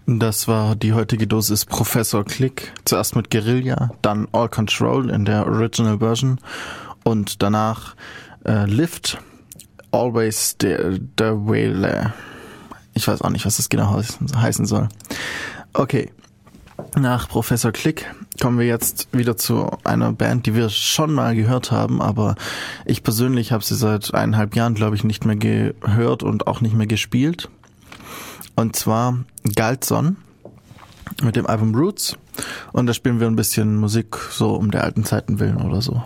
Das war die heutige Dosis Professor Click. Zuerst mit Guerilla, dann All Control in der Original Version und danach äh, Lift, Always the, the Way. Ich weiß auch nicht, was das genau heißen soll. Okay, nach Professor Click kommen wir jetzt wieder zu einer Band, die wir schon mal gehört haben, aber ich persönlich habe sie seit eineinhalb Jahren, glaube ich, nicht mehr gehört und auch nicht mehr gespielt. Und zwar Galtzon mit dem Album Roots. Und da spielen wir ein bisschen Musik so um der alten Zeiten willen oder so.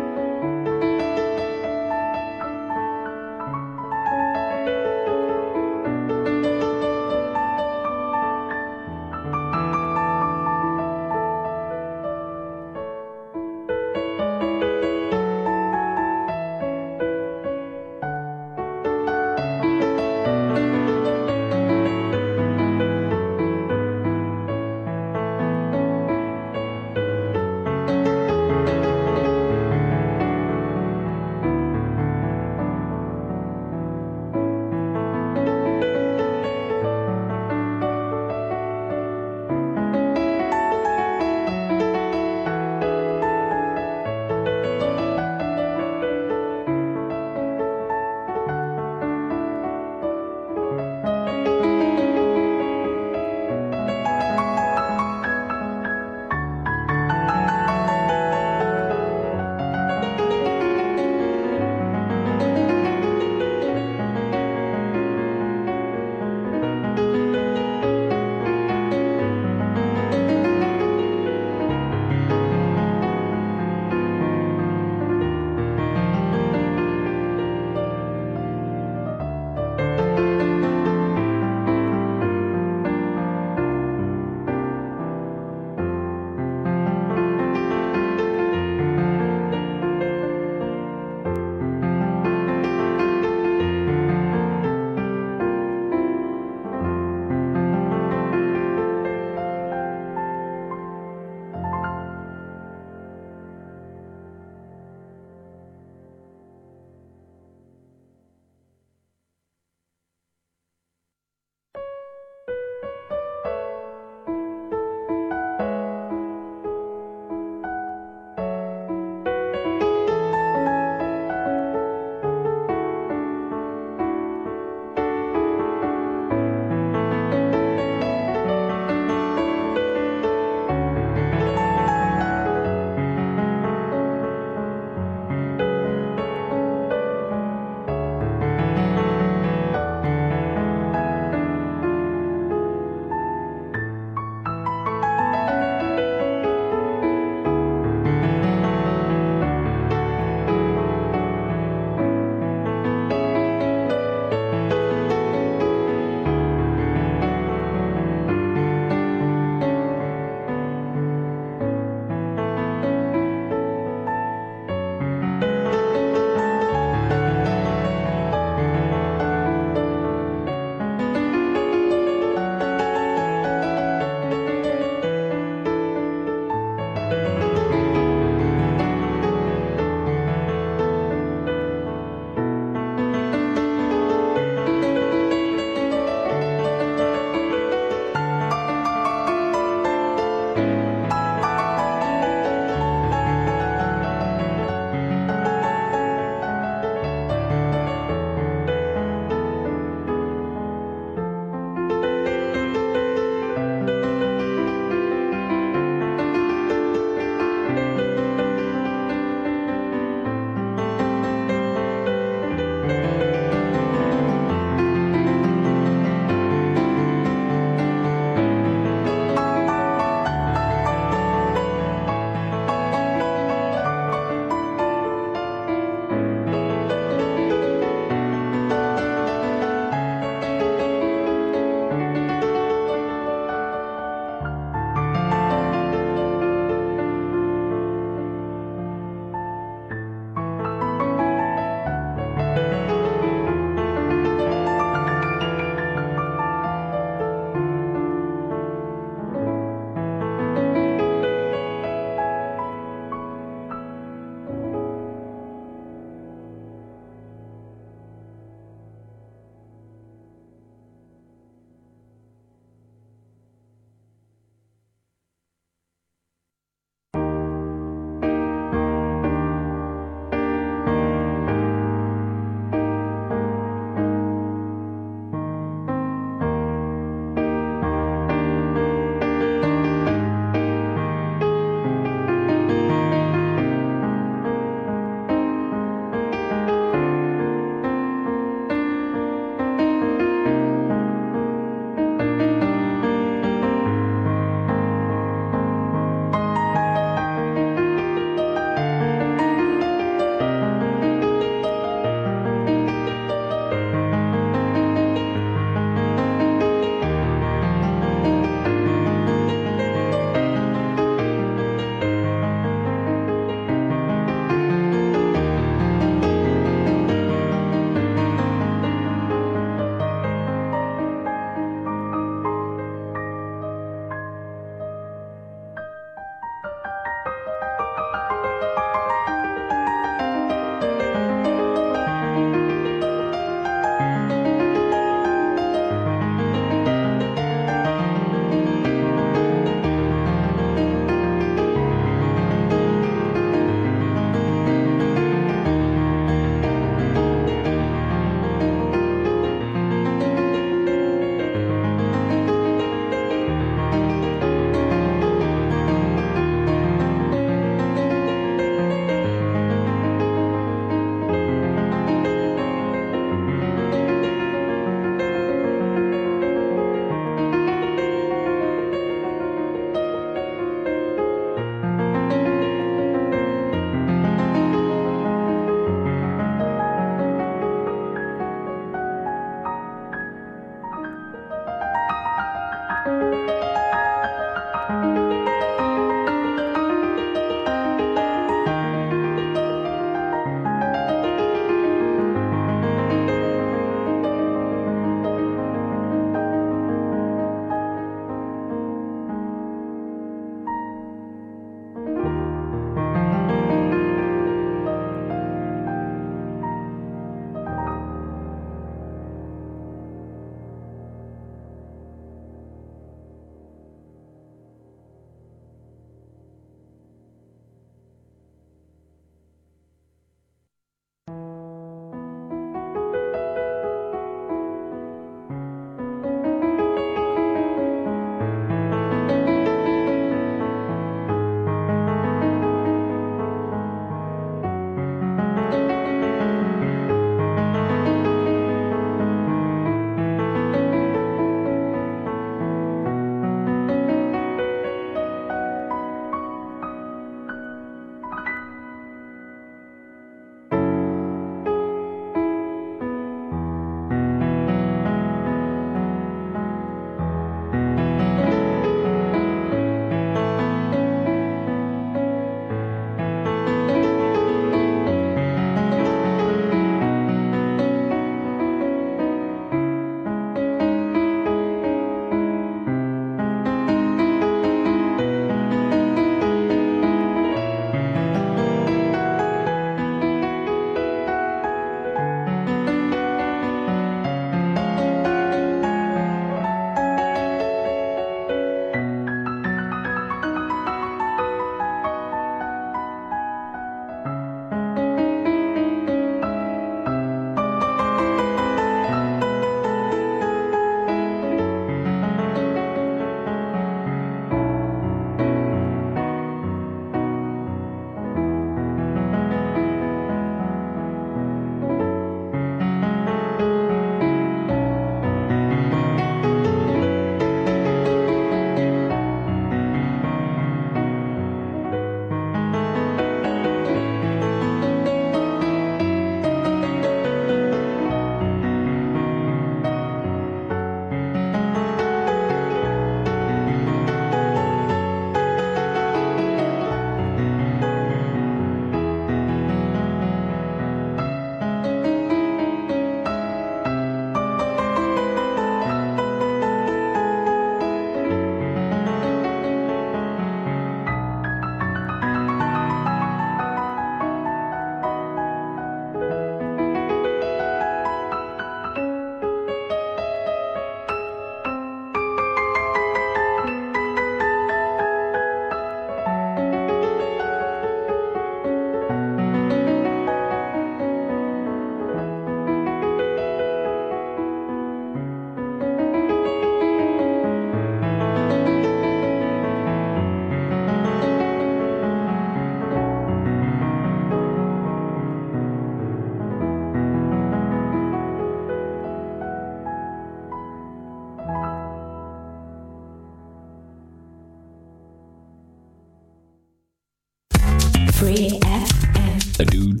Free F M. A dude.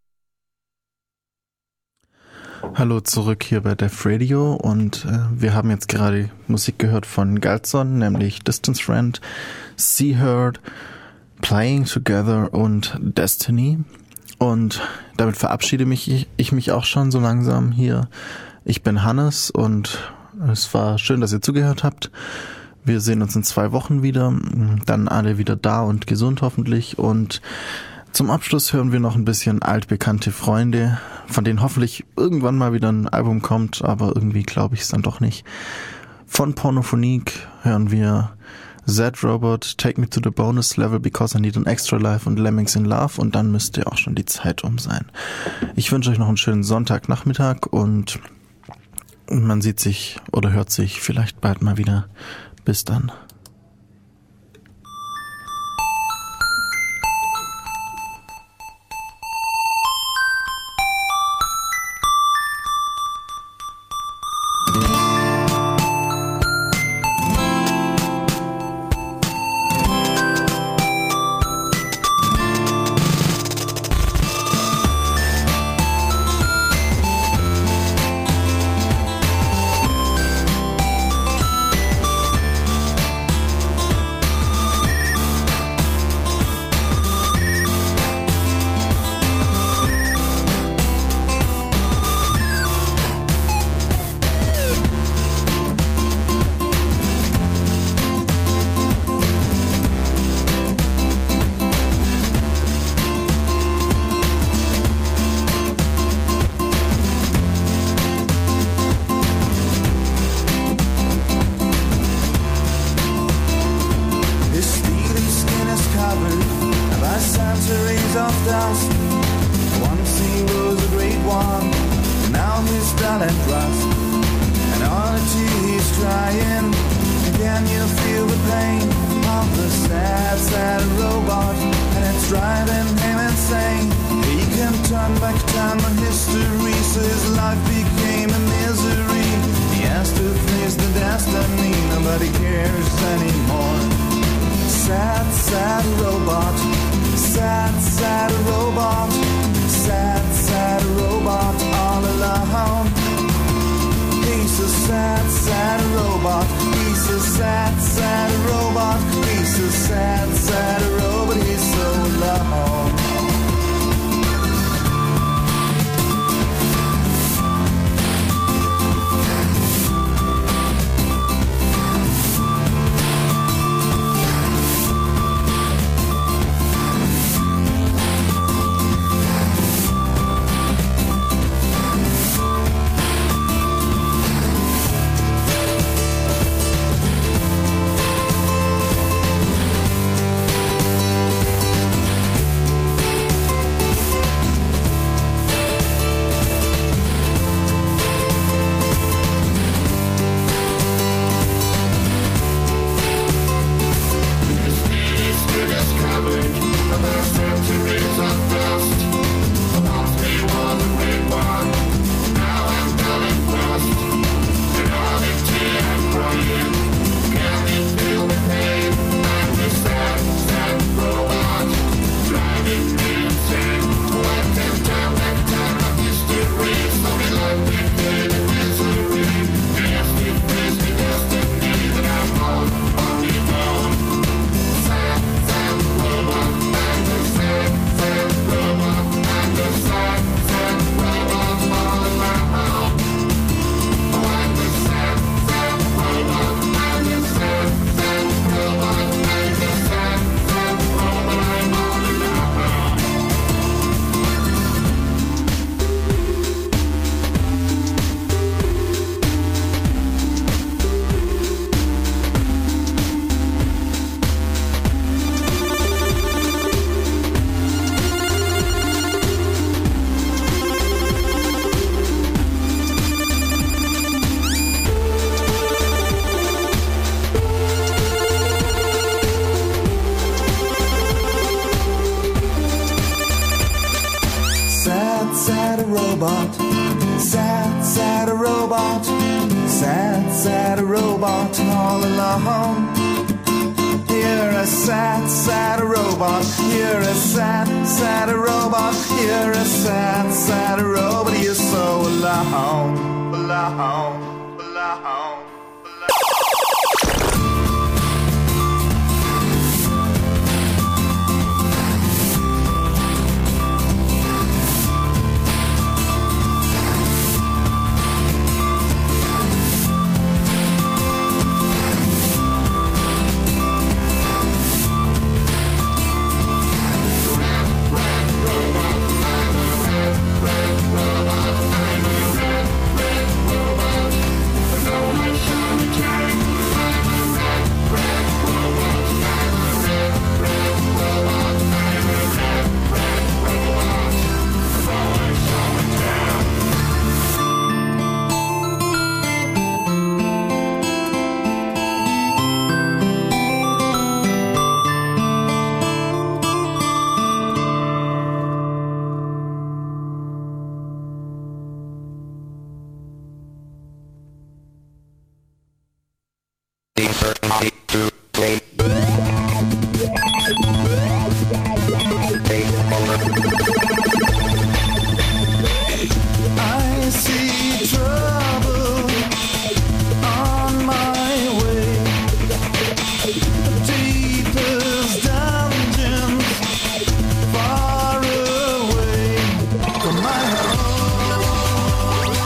Hallo zurück hier bei Def Radio und äh, wir haben jetzt gerade Musik gehört von Galtzon, nämlich Distance Friend, See Heard, Playing Together und Destiny. Und damit verabschiede mich ich, ich mich auch schon so langsam hier. Ich bin Hannes und es war schön, dass ihr zugehört habt. Wir sehen uns in zwei Wochen wieder, dann alle wieder da und gesund hoffentlich. Und zum Abschluss hören wir noch ein bisschen altbekannte Freunde, von denen hoffentlich irgendwann mal wieder ein Album kommt, aber irgendwie glaube ich es dann doch nicht. Von Pornophonique hören wir Z-Robot, Take Me to the Bonus Level Because I Need an Extra Life und Lemmings in Love und dann müsste auch schon die Zeit um sein. Ich wünsche euch noch einen schönen Sonntagnachmittag und man sieht sich oder hört sich vielleicht bald mal wieder. Bis dann. feel the pain of the sad, sad robot, and it's driving him insane. He can turn back time on history, so his life became a misery. He has to face the destiny, nobody cares anymore. Sad, sad robot, sad, sad robot, sad, sad robot, all alone. He's a sad, sad robot. He's a sad, sad robot. He's a sad, sad robot. He's so alone. robot, sad, sad robot, sad, sad robot, all alone. You're a sad, sad robot, you're a sad, sad robot, you're a sad, sad robot, you're so alone, alone, alone.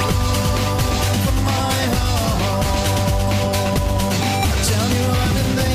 Tell you I've been there.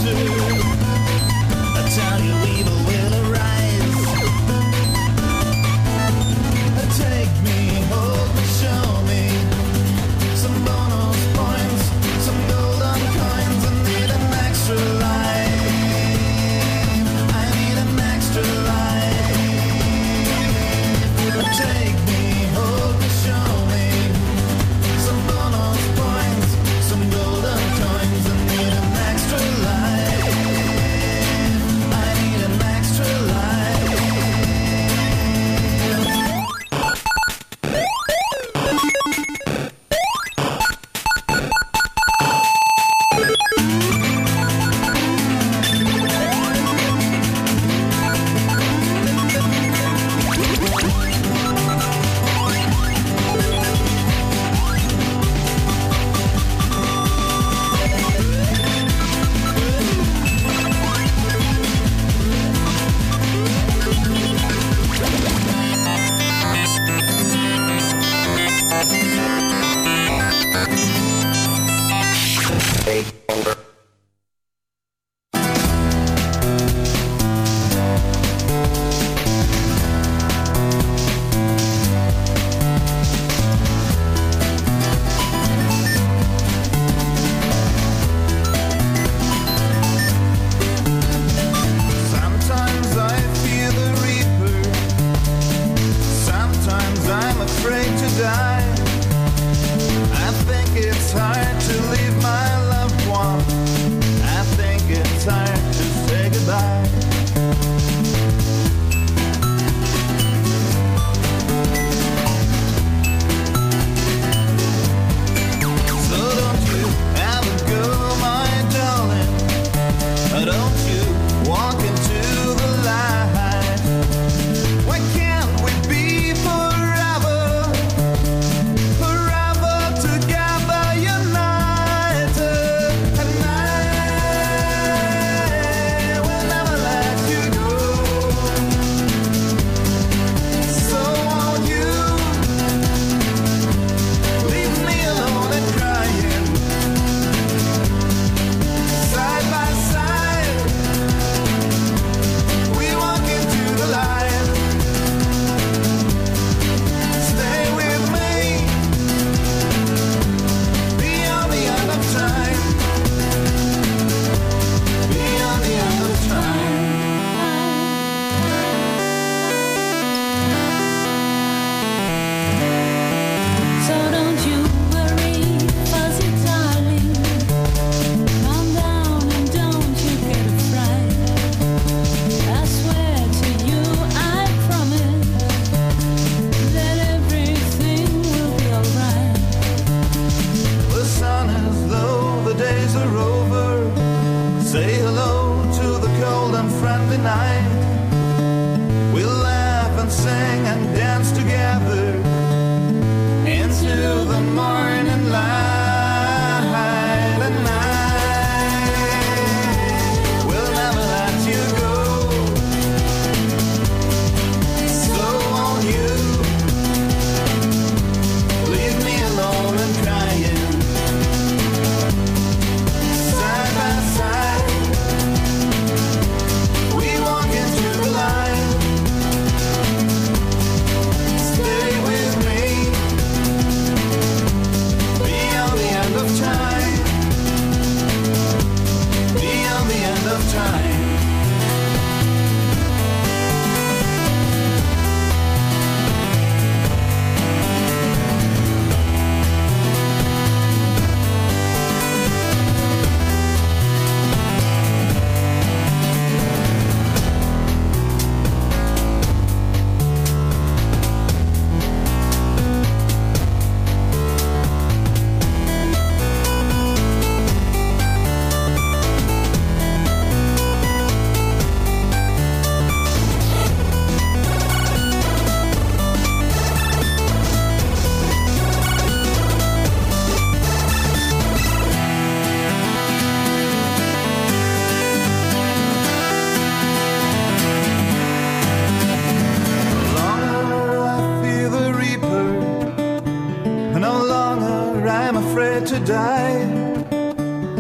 to die. He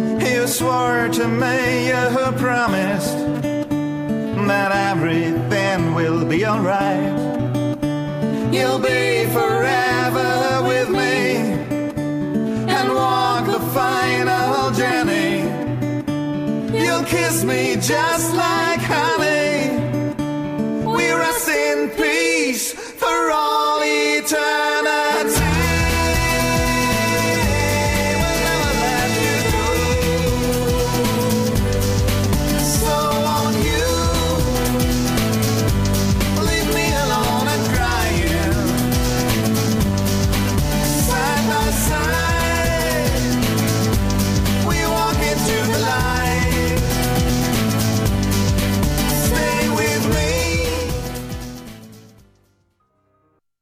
You swore to me, you promised that everything will be alright. You'll be forever with me and walk the final journey. You'll kiss me just like honey. We rest in peace.